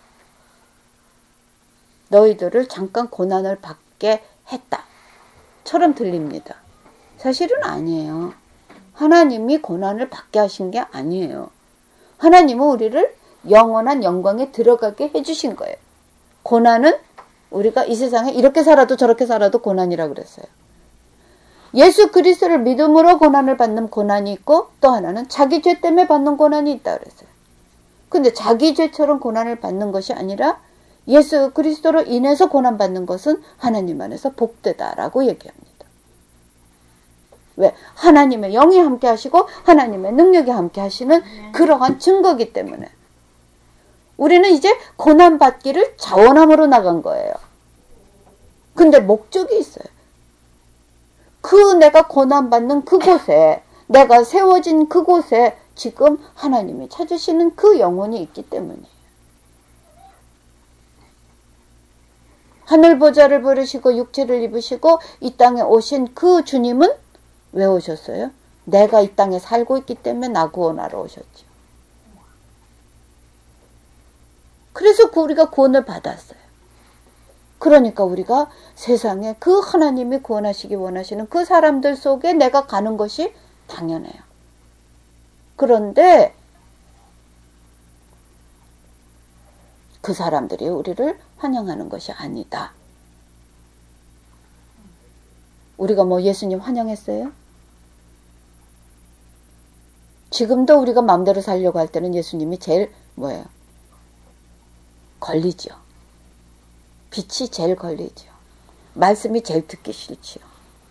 너희들을 잠깐 고난을 받게 했다. 처럼 들립니다. 사실은 아니에요. 하나님이 고난을 받게 하신 게 아니에요. 하나님은 우리를 영원한 영광에 들어가게 해주신 거예요. 고난은 우리가 이 세상에 이렇게 살아도 저렇게 살아도 고난이라고 그랬어요. 예수 그리스도를 믿음으로 고난을 받는 고난이 있고 또 하나는 자기 죄 때문에 받는 고난이 있다 그랬어요. 근데 자기 죄처럼 고난을 받는 것이 아니라 예수 그리스도로 인해서 고난받는 것은 하나님 안에서 복되다라고 얘기합니다. 왜? 하나님의 영이 함께 하시고 하나님의 능력이 함께 하시는 그러한 증거이기 때문에 우리는 이제 고난받기를 자원함으로 나간 거예요. 근데 목적이 있어요. 그 내가 고난받는 그곳에 내가 세워진 그곳에 지금 하나님이 찾으시는 그 영혼이 있기 때문이에요. 하늘보좌를 부르시고 육체를 입으시고 이 땅에 오신 그 주님은 왜 오셨어요? 내가 이 땅에 살고 있기 때문에 나 구원하러 오셨죠. 그래서 우리가 구원을 받았어요. 그러니까 우리가 세상에 그 하나님이 구원하시기 원하시는 그 사람들 속에 내가 가는 것이 당연해요. 그런데 그 사람들이 우리를 환영하는 것이 아니다. 우리가 뭐 예수님 환영했어요? 지금도 우리가 마음대로 살려고 할 때는 예수님이 제일 뭐예요? 걸리죠. 빛이 제일 걸리죠. 말씀이 제일 듣기 싫지요.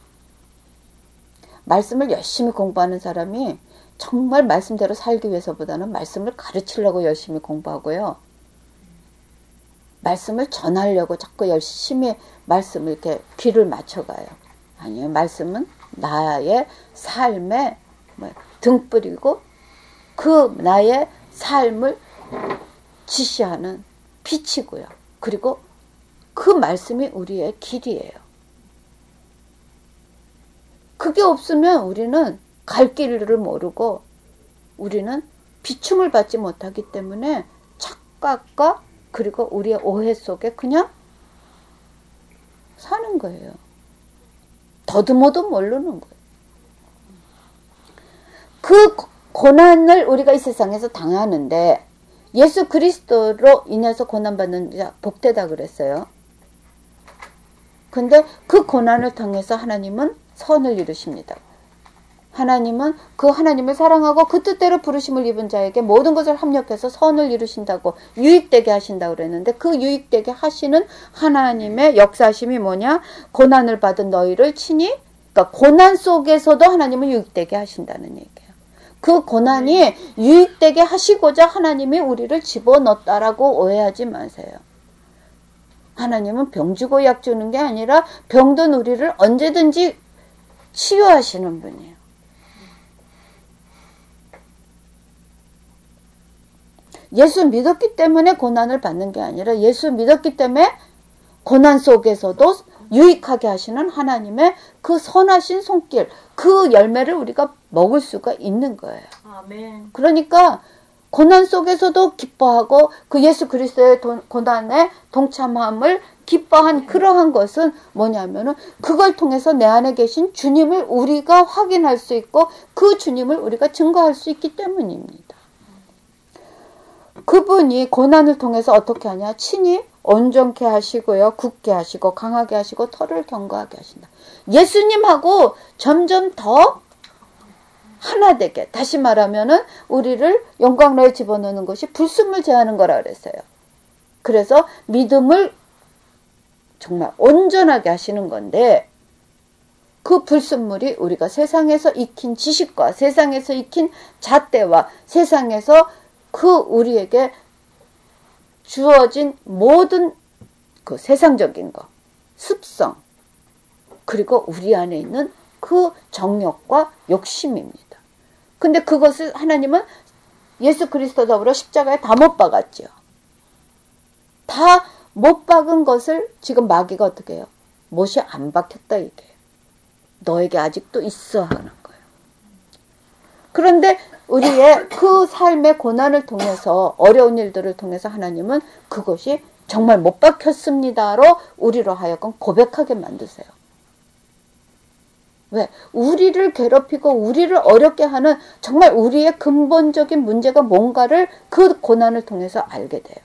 말씀을 열심히 공부하는 사람이 정말 말씀대로 살기 위해서보다는 말씀을 가르치려고 열심히 공부하고요. 말씀을 전하려고 자꾸 열심히 말씀을 이렇게 귀를 맞춰가요. 아니요. 말씀은 나의 삶에 등불이고 그 나의 삶을 지시하는 빛이고요. 그리고 그 말씀이 우리의 길이에요. 그게 없으면 우리는 갈 길을 모르고 우리는 비춤을 받지 못하기 때문에 착각과 그리고 우리의 오해 속에 그냥 사는 거예요. 더듬어도 모르는 거예요. 그 고난을 우리가 이 세상에서 당하는데 예수 그리스도로 인해서 고난받는 자 복되다 그랬어요. 근데 그 고난을 통해서 하나님은 선을 이루십니다. 하나님은 그 하나님을 사랑하고 그 뜻대로 부르심을 입은 자에게 모든 것을 합력해서 선을 이루신다고 유익되게 하신다고 그랬는데 그 유익되게 하시는 하나님의 역사심이 뭐냐? 고난을 받은 너희를 친히 그러니까 고난 속에서도 하나님은 유익되게 하신다는 얘기예요. 그 고난이 유익되게 하시고자 하나님이 우리를 집어넣었다라고 오해하지 마세요. 하나님은 병 주고 약 주는 게 아니라 병든 우리를 언제든지 치유하시는 분이에요. 예수 믿었기 때문에 고난을 받는 게 아니라 예수 믿었기 때문에 고난 속에서도 유익하게 하시는 하나님의 그 선하신 손길, 그 열매를 우리가 먹을 수가 있는 거예요. 아멘. 그러니까 고난 속에서도 기뻐하고 그 예수 그리스도의 고난에 동참함을 기뻐한 그러한 것은 뭐냐면은 그걸 통해서 내 안에 계신 주님을 우리가 확인할 수 있고 그 주님을 우리가 증거할 수 있기 때문입니다. 그분이 고난을 통해서 어떻게 하냐? 친히 온전케 하시고요. 굳게 하시고 강하게 하시고 털을 견고하게 하신다. 예수님하고 점점 더 하나 되게. 다시 말하면은 우리를 영광로에 집어넣는 것이 불순물 제하는 거라 그랬어요. 그래서 믿음을 정말 온전하게 하시는 건데 그 불순물이 우리가 세상에서 익힌 지식과 세상에서 익힌 잣대와 세상에서 그 우리에게 주어진 모든 그 세상적인 것, 습성, 그리고 우리 안에 있는 그 정욕과 욕심입니다. 근데 그것을 하나님은 예수 그리스도 더불어 십자가에 다 못 박았죠. 다 못 박은 것을 지금 마귀가 어떻게 해요? 못이 안 박혔다 이게. 너에게 아직도 있어 하는 거예요. 그런데 우리의 그 삶의 고난을 통해서 어려운 일들을 통해서 하나님은 그것이 정말 못 박혔습니다로 우리로 하여금 고백하게 만드세요. 왜? 우리를 괴롭히고 우리를 어렵게 하는 정말 우리의 근본적인 문제가 뭔가를 그 고난을 통해서 알게 돼요.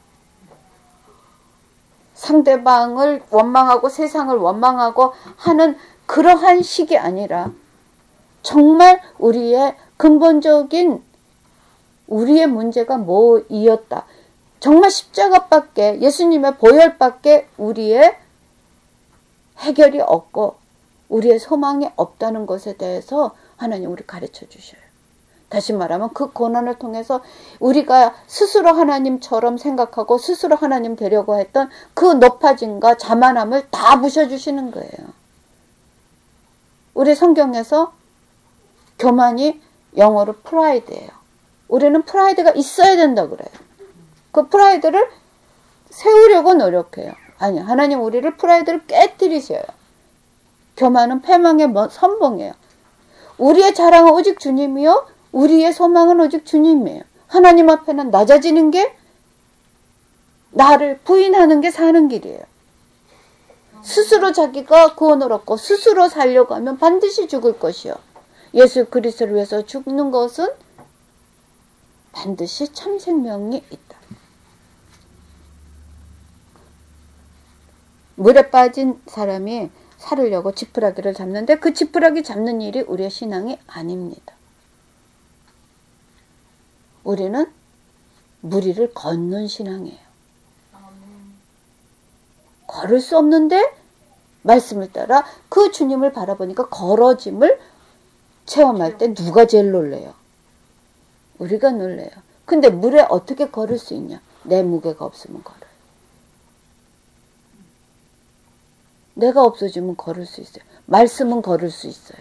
상대방을 원망하고 세상을 원망하고 하는 그러한 식이 아니라 정말 우리의 근본적인 우리의 문제가 뭐이었다. 정말 십자가밖에 예수님의 보혈밖에 우리의 해결이 없고 우리의 소망이 없다는 것에 대해서 하나님 우리 가르쳐 주셔요. 다시 말하면 그 고난을 통해서 우리가 스스로 하나님처럼 생각하고 스스로 하나님 되려고 했던 그 높아짐과 자만함을 다 부셔주시는 거예요. 우리 성경에서 교만이 영어로 프라이드예요. 우리는 프라이드가 있어야 된다 그래요. 그 프라이드를 세우려고 노력해요. 아니, 하나님 우리를 프라이드를 깨뜨리셔요. 교만은 패망의 선봉이에요. 우리의 자랑은 오직 주님이요. 우리의 소망은 오직 주님이에요. 하나님 앞에는 낮아지는 게 나를 부인하는 게 사는 길이에요. 스스로 자기가 구원을 얻고 스스로 살려고 하면 반드시 죽을 것이요. 예수 그리스도를 위해서 죽는 것은 반드시 참 생명이 있다. 물에 빠진 사람이 살으려고 지푸라기를 잡는데 그 지푸라기 잡는 일이 우리의 신앙이 아닙니다. 우리는 물 위를 걷는 신앙이에요. 걸을 수 없는데 말씀을 따라 그 주님을 바라보니까 걸어짐을 체험할 때 누가 제일 놀래요? 우리가 놀래요. 근데 물에 어떻게 걸을 수 있냐? 내 무게가 없으면 걸어요. 내가 없어지면 걸을 수 있어요. 말씀은 걸을 수 있어요.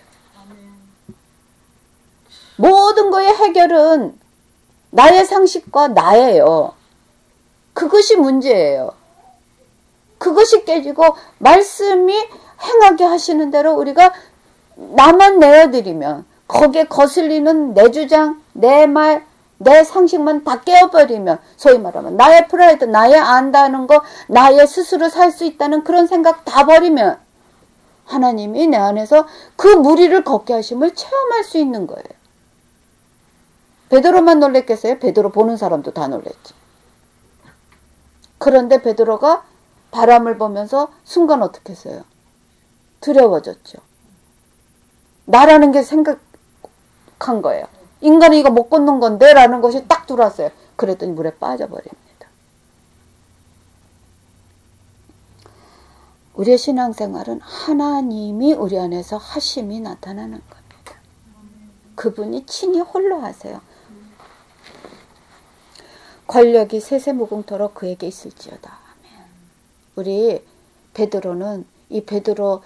모든 거의 해결은 나의 상식과 나예요. 그것이 문제예요. 그것이 깨지고 말씀이 행하게 하시는 대로 우리가 나만 내어드리면 거기에 거슬리는 내 주장, 내 말, 내 상식만 다 깨어버리면 소위 말하면 나의 프라이드, 나의 안다는 거, 나의 스스로 살 수 있다는 그런 생각 다 버리면 하나님이 내 안에서 그 무리를 걷게 하심을 체험할 수 있는 거예요. 베드로만 놀랬겠어요? 베드로 보는 사람도 다 놀랬지. 그런데 베드로가 바람을 보면서 순간 어떻게 했어요? 두려워졌죠. 나라는 게 생각한 거예요. 인간이 이거 못 걷는 건데 라는 것이 딱 들어왔어요. 그랬더니 물에 빠져버립니다. 우리의 신앙생활은 하나님이 우리 안에서 하심이 나타나는 겁니다. 그분이 친히 홀로 하세요. 권력이 세세무궁토록 그에게 있을지어다. 아멘. 우리 베드로는 이 베드로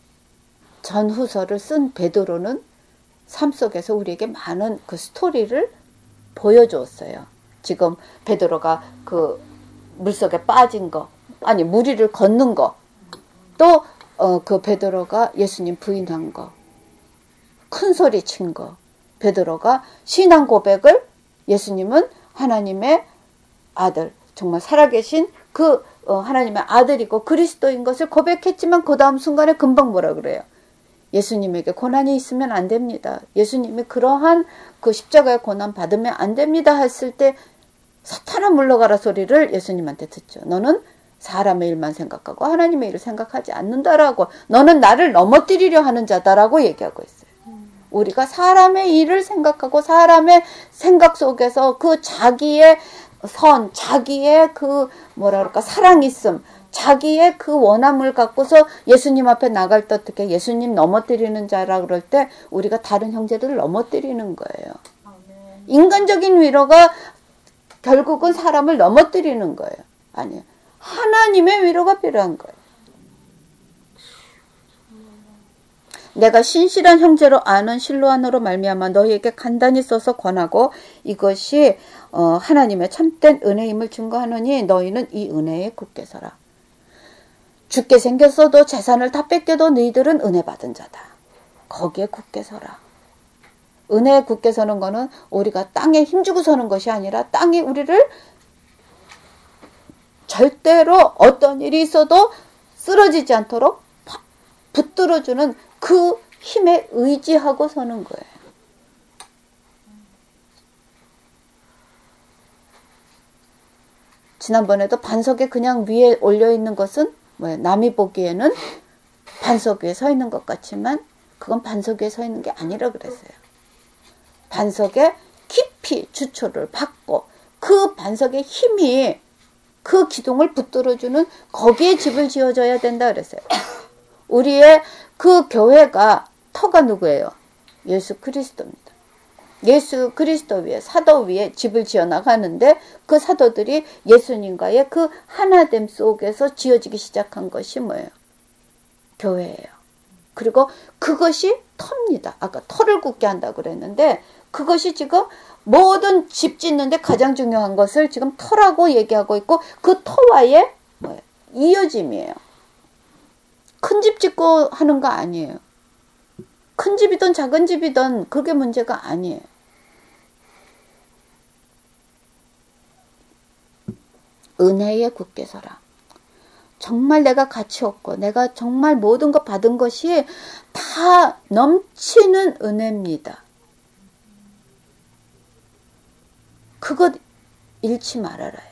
전후서를 쓴 베드로는 삶 속에서 우리에게 많은 그 스토리를 보여주었어요. 지금 베드로가 그 물속에 빠진 거, 아니 물 위를 걷는 거, 또 그 베드로가 예수님 부인한 거, 큰 소리 친 거, 베드로가 신앙 고백을 예수님은 하나님의 아들, 정말 살아계신 그 하나님의 아들이고 그리스도인 것을 고백했지만 그 다음 순간에 금방 뭐라 그래요? 예수님에게 고난이 있으면 안 됩니다. 예수님이 그러한 그 십자가의 고난 받으면 안 됩니다 했을 때 사탄아 물러가라 소리를 예수님한테 듣죠. 너는 사람의 일만 생각하고 하나님의 일을 생각하지 않는다라고, 너는 나를 넘어뜨리려 하는 자다라고 얘기하고 있어요. 우리가 사람의 일을 생각하고 사람의 생각 속에서 그 자기의 선, 자기의 그 뭐라 그럴까 사랑 있음, 자기의 그 원함을 갖고서 예수님 앞에 나갈 때 어떻게 예수님 넘어뜨리는 자라 그럴 때 우리가 다른 형제들을 넘어뜨리는 거예요. 인간적인 위로가 결국은 사람을 넘어뜨리는 거예요. 아니에요. 하나님의 위로가 필요한 거예요. 내가 신실한 형제로 아는 실로아노로 말미암아 너희에게 간단히 써서 권하고 이것이 하나님의 참된 은혜임을 증거하노니 너희는 이 은혜에 굳게 서라. 죽게 생겼어도 재산을 다 뺏겨도 너희들은 은혜 받은 자다. 거기에 굳게 서라. 은혜에 굳게 서는 거는 우리가 땅에 힘주고 서는 것이 아니라 땅이 우리를 절대로 어떤 일이 있어도 쓰러지지 않도록 붙들어주는 그 힘에 의지하고 서는 거예요. 지난번에도 반석에 그냥 위에 올려있는 것은 뭐예요? 남이 보기에는 반석 위에 서 있는 것 같지만 그건 반석 위에 서 있는 게 아니라 그랬어요. 반석에 깊이 주초를 받고 그 반석의 힘이 그 기둥을 붙들어주는 거기에 집을 지어줘야 된다 그랬어요. 우리의 그 교회가 터가 누구예요? 예수 그리스도입니다. 예수 그리스도 위에 사도 위에 집을 지어 나가는데 그 사도들이 예수님과의 그 하나됨 속에서 지어지기 시작한 것이 뭐예요? 교회예요. 그리고 그것이 터입니다. 아까 터를 굳게 한다고 그랬는데 그것이 지금 모든 집 짓는데 가장 중요한 것을 지금 터라고 얘기하고 있고 그 터와의 뭐예요? 이어짐이에요. 큰 집 짓고 하는 거 아니에요. 큰 집이든 작은 집이든 그게 문제가 아니에요. 은혜에 굳게 서라. 정말 내가 가치 없고 내가 정말 모든 것 받은 것이 다 넘치는 은혜입니다. 그것 잃지 말아라요.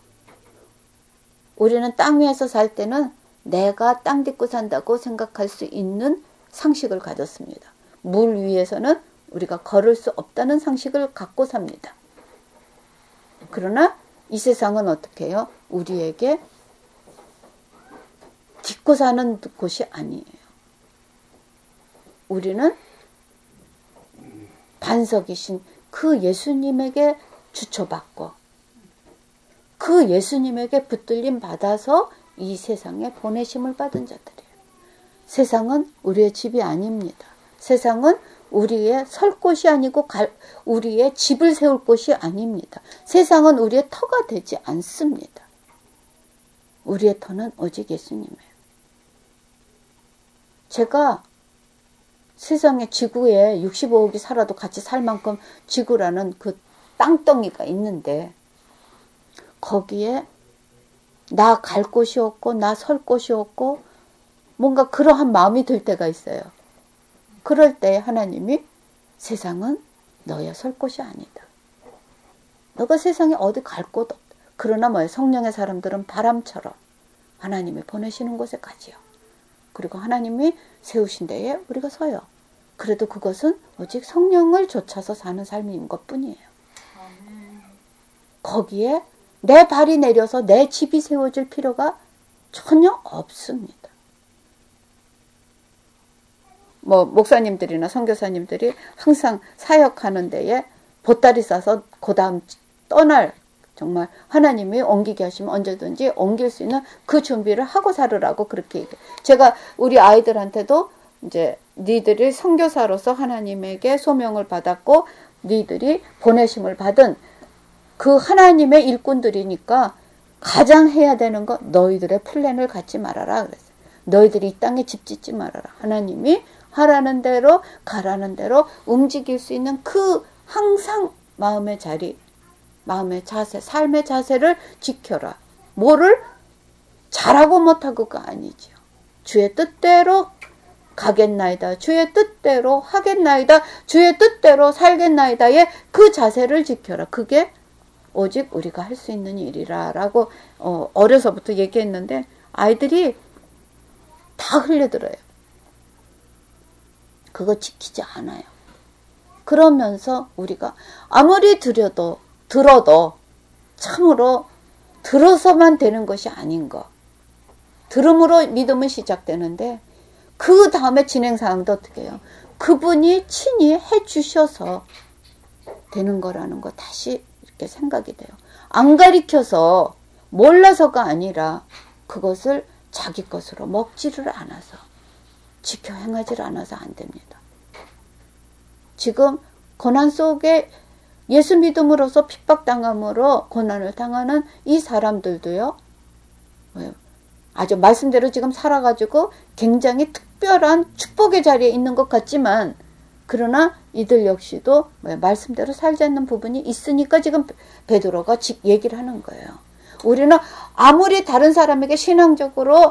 우리는 땅 위에서 살 때는 내가 땅 딛고 산다고 생각할 수 있는 상식을 가졌습니다. 물 위에서는 우리가 걸을 수 없다는 상식을 갖고 삽니다. 그러나 이 세상은 어떻게 해요? 우리에게 딛고 사는 곳이 아니에요. 우리는 반석이신 그 예수님에게 주초받고 그 예수님에게 붙들림 받아서 이 세상에 보내심을 받은 자들이에요. 세상은 우리의 집이 아닙니다. 세상은 우리의 설 곳이 아니고 우리의 집을 세울 곳이 아닙니다. 세상은 우리의 터가 되지 않습니다. 우리의 터는 오직 예수님이에요. 제가 세상에 지구에 65억이 살아도 같이 살 만큼 지구라는 그 땅덩이가 있는데 거기에 나 갈 곳이 없고 나 설 곳이 없고 뭔가 그러한 마음이 들 때가 있어요. 그럴 때 하나님이 세상은 너의 설 곳이 아니다. 너가 세상에 어디 갈 곳 없다. 그러나 뭐예요? 성령의 사람들은 바람처럼 하나님이 보내시는 곳에 가지요. 그리고 하나님이 세우신 데에 우리가 서요. 그래도 그것은 오직 성령을 좇아서 사는 삶인 것뿐이에요. 거기에 내 발이 내려서 내 집이 세워질 필요가 전혀 없습니다. 목사님들이나 선교사님들이 항상 사역하는 데에 보따리 싸서 그 다음 떠날 정말 하나님이 옮기게 하시면 언제든지 옮길 수 있는 그 준비를 하고 살으라고 그렇게 얘기해요. 제가 우리 아이들한테도 이제 니들이 선교사로서 하나님에게 소명을 받았고 니들이 보내심을 받은 그 하나님의 일꾼들이니까 가장 해야 되는 거 너희들의 플랜을 갖지 말아라 그랬어요. 너희들이 이 땅에 집 짓지 말아라. 하나님이 하라는 대로 가라는 대로 움직일 수 있는 그 항상 마음의 자리, 마음의 자세, 삶의 자세를 지켜라. 뭐를 잘하고 못하고가 아니죠. 주의 뜻대로 가겠나이다. 주의 뜻대로 하겠나이다. 주의 뜻대로 살겠나이다의 그 자세를 지켜라. 그게 오직 우리가 할 수 있는 일이라 라고 어려서부터 얘기했는데 아이들이 다 흘려들어요. 그거 지키지 않아요. 그러면서 우리가 아무리 들어도 참으로 들어서만 되는 것이 아닌 거. 들음으로 믿음은 시작되는데 그 다음에 진행사항도 어떻게 해요? 그분이 친히 해주셔서 되는 거라는 거 다시 이렇게 생각이 돼요. 안 가리켜서 몰라서가 아니라 그것을 자기 것으로 먹지를 않아서 지켜 행하지를 않아서 안 됩니다. 지금 고난 속에 예수 믿음으로써 핍박당함으로 고난을 당하는 이 사람들도요. 아주 말씀대로 지금 살아가지고 굉장히 특별한 축복의 자리에 있는 것 같지만 그러나 이들 역시도 말씀대로 살지 않는 부분이 있으니까 지금 베드로가 얘기를 하는 거예요. 우리는 아무리 다른 사람에게 신앙적으로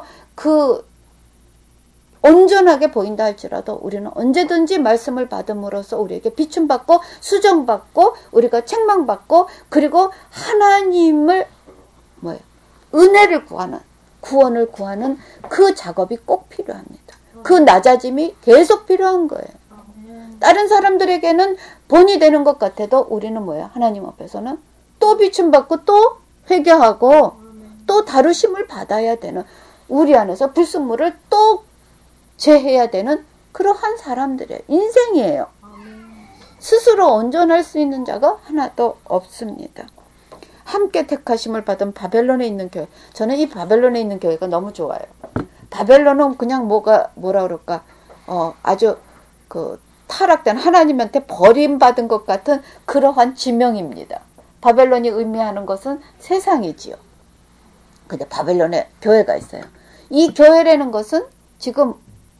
온전하게 보인다 할지라도 우리는 언제든지 말씀을 받음으로써 우리에게 비춤받고 수정받고 우리가 책망받고 그리고 하나님을 은혜를 구하는 구원을 구하는 그 작업이 꼭 필요합니다. 그 낮아짐이 계속 필요한 거예요. 다른 사람들에게는 본이 되는 것 같아도 우리는 하나님 앞에서는 또 비춤받고 또 회개하고 또 다루심을 받아야 되는 우리 안에서 불순물을 또 제해야 되는 그러한 사람들이에요. 인생이에요. 스스로 온전할 수 있는 자가 하나도 없습니다. 함께 택하심을 받은 바벨론에 있는 교회. 저는 이 바벨론에 있는 교회가 너무 좋아요. 바벨론은 그냥 뭐라 그럴까 아주 타락된 하나님한테 버림받은 것 같은 그러한 지명입니다. 바벨론이 의미하는 것은 세상이지요. 근데 바벨론에 교회가 있어요. 이 교회라는 것은 지금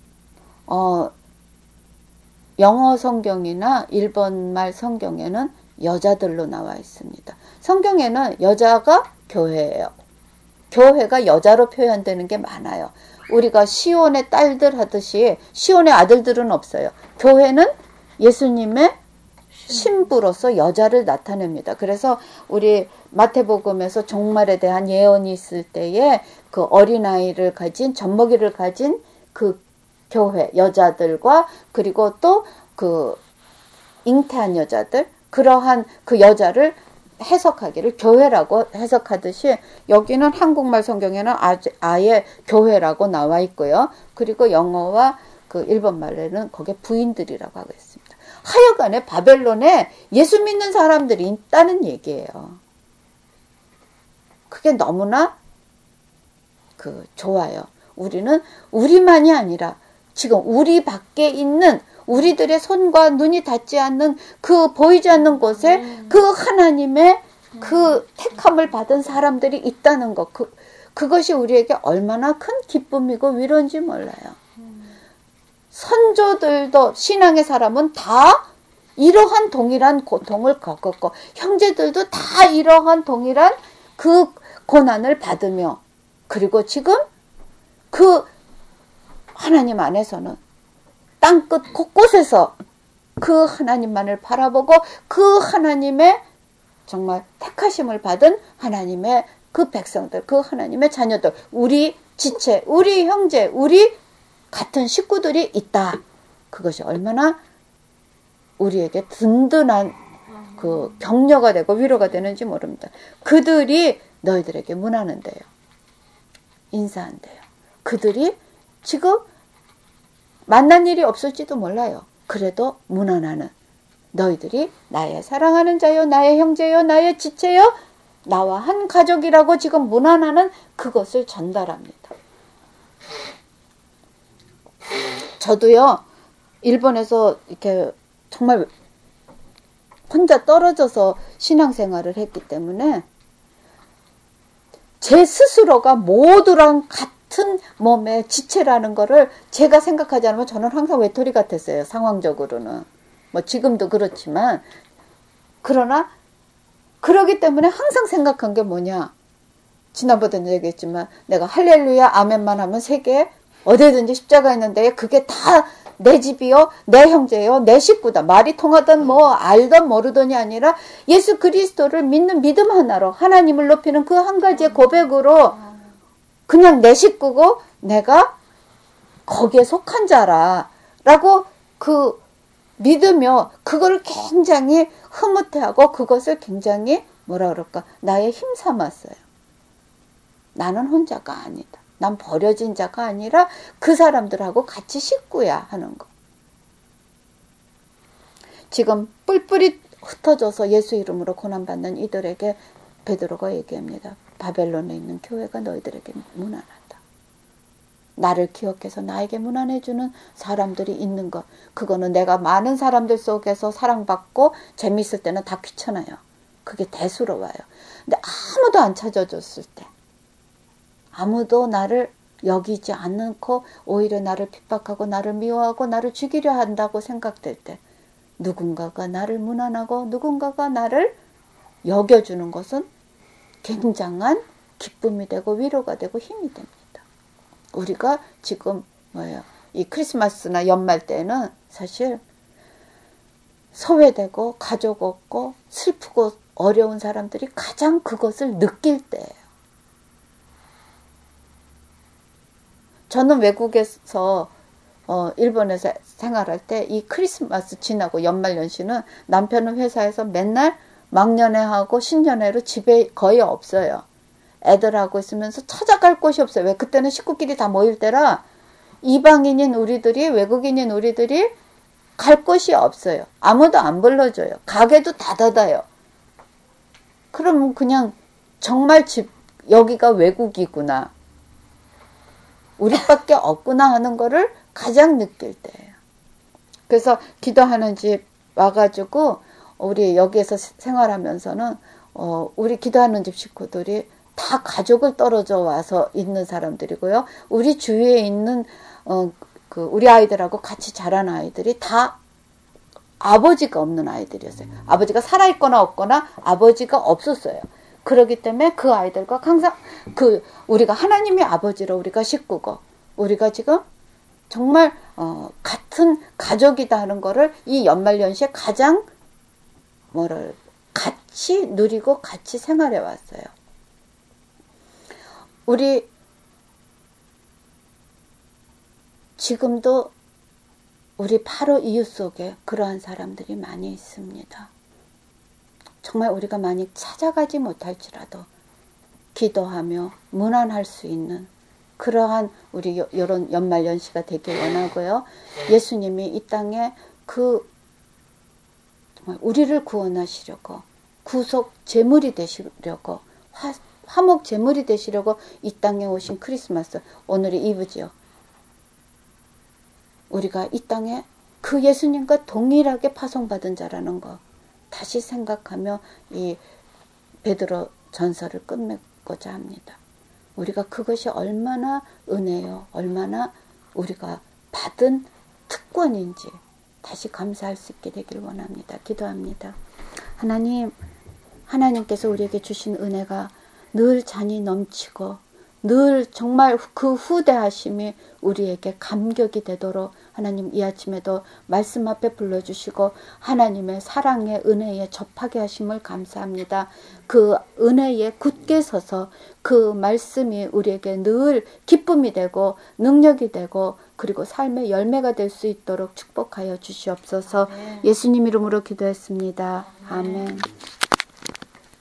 영어 성경이나 일본말 성경에는 여자들로 나와 있습니다. 성경에는 여자가 교회예요. 교회가 여자로 표현되는 게 많아요. 우리가 시온의 딸들 하듯이 시온의 아들들은 없어요. 교회는 예수님의 신부로서 여자를 나타냅니다. 그래서 우리 마태복음에서 종말에 대한 예언이 있을 때에 그 어린아이를 가진 젖먹이를 가진 그 교회 여자들과 그리고 또 그 잉태한 여자들 그러한 그 여자를 해석하기를 교회라고 해석하듯이 여기는 한국말 성경에는 아예 교회라고 나와 있고요. 그리고 영어와 그 일본말에는 거기에 부인들이라고 하고 있습니다. 하여간에 바벨론에 예수 믿는 사람들이 있다는 얘기예요. 그게 너무나 좋아요. 우리는 우리만이 아니라 지금 우리 밖에 있는 우리들의 손과 눈이 닿지 않는 그 보이지 않는 곳에 그 하나님의 그 택함을 받은 사람들이 있다는 것. 그것이 우리에게 얼마나 큰 기쁨이고 위로인지 몰라요. 선조들도 신앙의 사람은 다 이러한 동일한 고통을 겪었고 형제들도 다 이러한 동일한 그 고난을 받으며 그리고 지금 그 하나님 안에서는 땅끝 곳곳에서 그 하나님만을 바라보고 그 하나님의 정말 택하심을 받은 하나님의 그 백성들, 그 하나님의 자녀들, 우리 지체, 우리 형제, 우리 같은 식구들이 있다. 그것이 얼마나 우리에게 든든한 그 격려가 되고 위로가 되는지 모릅니다. 그들이 너희들에게 문하는데요. 인사한대요. 그들이 지금 만난 일이 없을지도 몰라요. 그래도 문안하는 너희들이 나의 사랑하는 자요, 나의 형제요, 나의 지체요, 나와 한 가족이라고 지금 문안하는 그것을 전달합니다. 저도요, 일본에서 이렇게 정말 혼자 떨어져서 신앙생활을 했기 때문에 제 스스로가 모두랑 같은 몸의 지체라는 거를 제가 생각하지 않으면 저는 항상 외톨이 같았어요. 상황적으로는. 뭐 지금도 그렇지만, 그러나 그러기 때문에 항상 생각한 게 뭐냐. 지난번에도 얘기했지만 내가 할렐루야 아멘만 하면 세계에 어디든지 십자가 있는데 그게 다 내 집이요, 내 형제요, 내 식구다. 말이 통하던 뭐 알던 모르던이 아니라 예수 그리스도를 믿는 믿음 하나로 하나님을 높이는 그 한 가지의 고백으로 그냥 내 식구고 내가 거기에 속한 자라 라고 그 믿으며 그걸 굉장히 흐뭇해하고 그것을 굉장히 뭐라 그럴까, 나의 힘 삼았어요. 나는 혼자가 아니다. 난 버려진 자가 아니라 그 사람들하고 같이 식구야 하는 거. 지금 뿔뿔이 흩어져서 예수 이름으로 고난받는 이들에게 베드로가 얘기합니다. 바벨론에 있는 교회가 너희들에게 무난하다. 나를 기억해서 나에게 무난해주는 사람들이 있는 것. 그거는 내가 많은 사람들 속에서 사랑받고 재밌을 때는 다 귀찮아요. 그게 대수로워요. 근데 아무도 안 찾아줬을 때, 아무도 나를 여기지 않고 오히려 나를 핍박하고 나를 미워하고 나를 죽이려 한다고 생각될 때 누군가가 나를 무난하고 누군가가 나를 여겨주는 것은 굉장한 기쁨이 되고 위로가 되고 힘이 됩니다. 우리가 지금 이 크리스마스나 연말 때는 사실 소외되고 가족 없고 슬프고 어려운 사람들이 가장 그것을 느낄 때예요. 저는 외국에서 일본에서 생활할 때 이 크리스마스 지나고 연말연시는 남편은 회사에서 맨날 막년회하고 신년회로 집에 거의 없어요. 애들하고 있으면서 찾아갈 곳이 없어요. 왜? 그때는 식구끼리 다 모일 때라 이방인인 우리들이, 외국인인 우리들이 갈 곳이 없어요. 아무도 안 불러줘요. 가게도 다 닫아요. 그럼 그냥 정말 여기가 외국이구나, 우리밖에 없구나 하는 거를 가장 느낄 때예요. 그래서 기도하는 집 와가지고 우리 여기에서 생활하면서는 우리 기도하는 집 식구들이 다 가족을 떨어져 와서 있는 사람들이고요. 우리 주위에 있는 우리 아이들하고 같이 자란 아이들이 다 아버지가 없는 아이들이었어요. 아버지가 살아있거나 없거나 아버지가 없었어요. 그렇기 때문에 그 아이들과 항상 우리가 하나님의 아버지로 우리가 식구고 우리가 지금 정말 같은 가족이다 하는 거를 이 연말연시에 가장 같이 누리고 같이 생활해 왔어요. 우리 지금도 우리 바로 이웃 속에 그러한 사람들이 많이 있습니다. 정말 우리가 만약 찾아가지 못할지라도 기도하며 문안할 수 있는 그러한 우리 이런 연말연시가 되길 원하고요. 예수님이 이 땅에 정말 우리를 구원하시려고 구속 제물이 되시려고 화목 제물이 되시려고 이 땅에 오신 크리스마스, 오늘이 이브지요. 우리가 이 땅에 그 예수님과 동일하게 파송받은 자라는 거 다시 생각하며 이 베드로 전서를 끝맺고자 합니다. 우리가 그것이 얼마나 은혜요, 얼마나 우리가 받은 특권인지 다시 감사할 수 있게 되길 원합니다. 기도합니다. 하나님께서 우리에게 주신 은혜가 늘 잔이 넘치고 늘 정말 그 후대하심이 우리에게 감격이 되도록 하나님 이 아침에도 말씀 앞에 불러주시고 하나님의 사랑의 은혜에 접하게 하심을 감사합니다. 그 은혜에 굳게 서서 그 말씀이 우리에게 늘 기쁨이 되고 능력이 되고 그리고 삶의 열매가 될 수 있도록 축복하여 주시옵소서. 예수님 이름으로 기도했습니다. 아멘.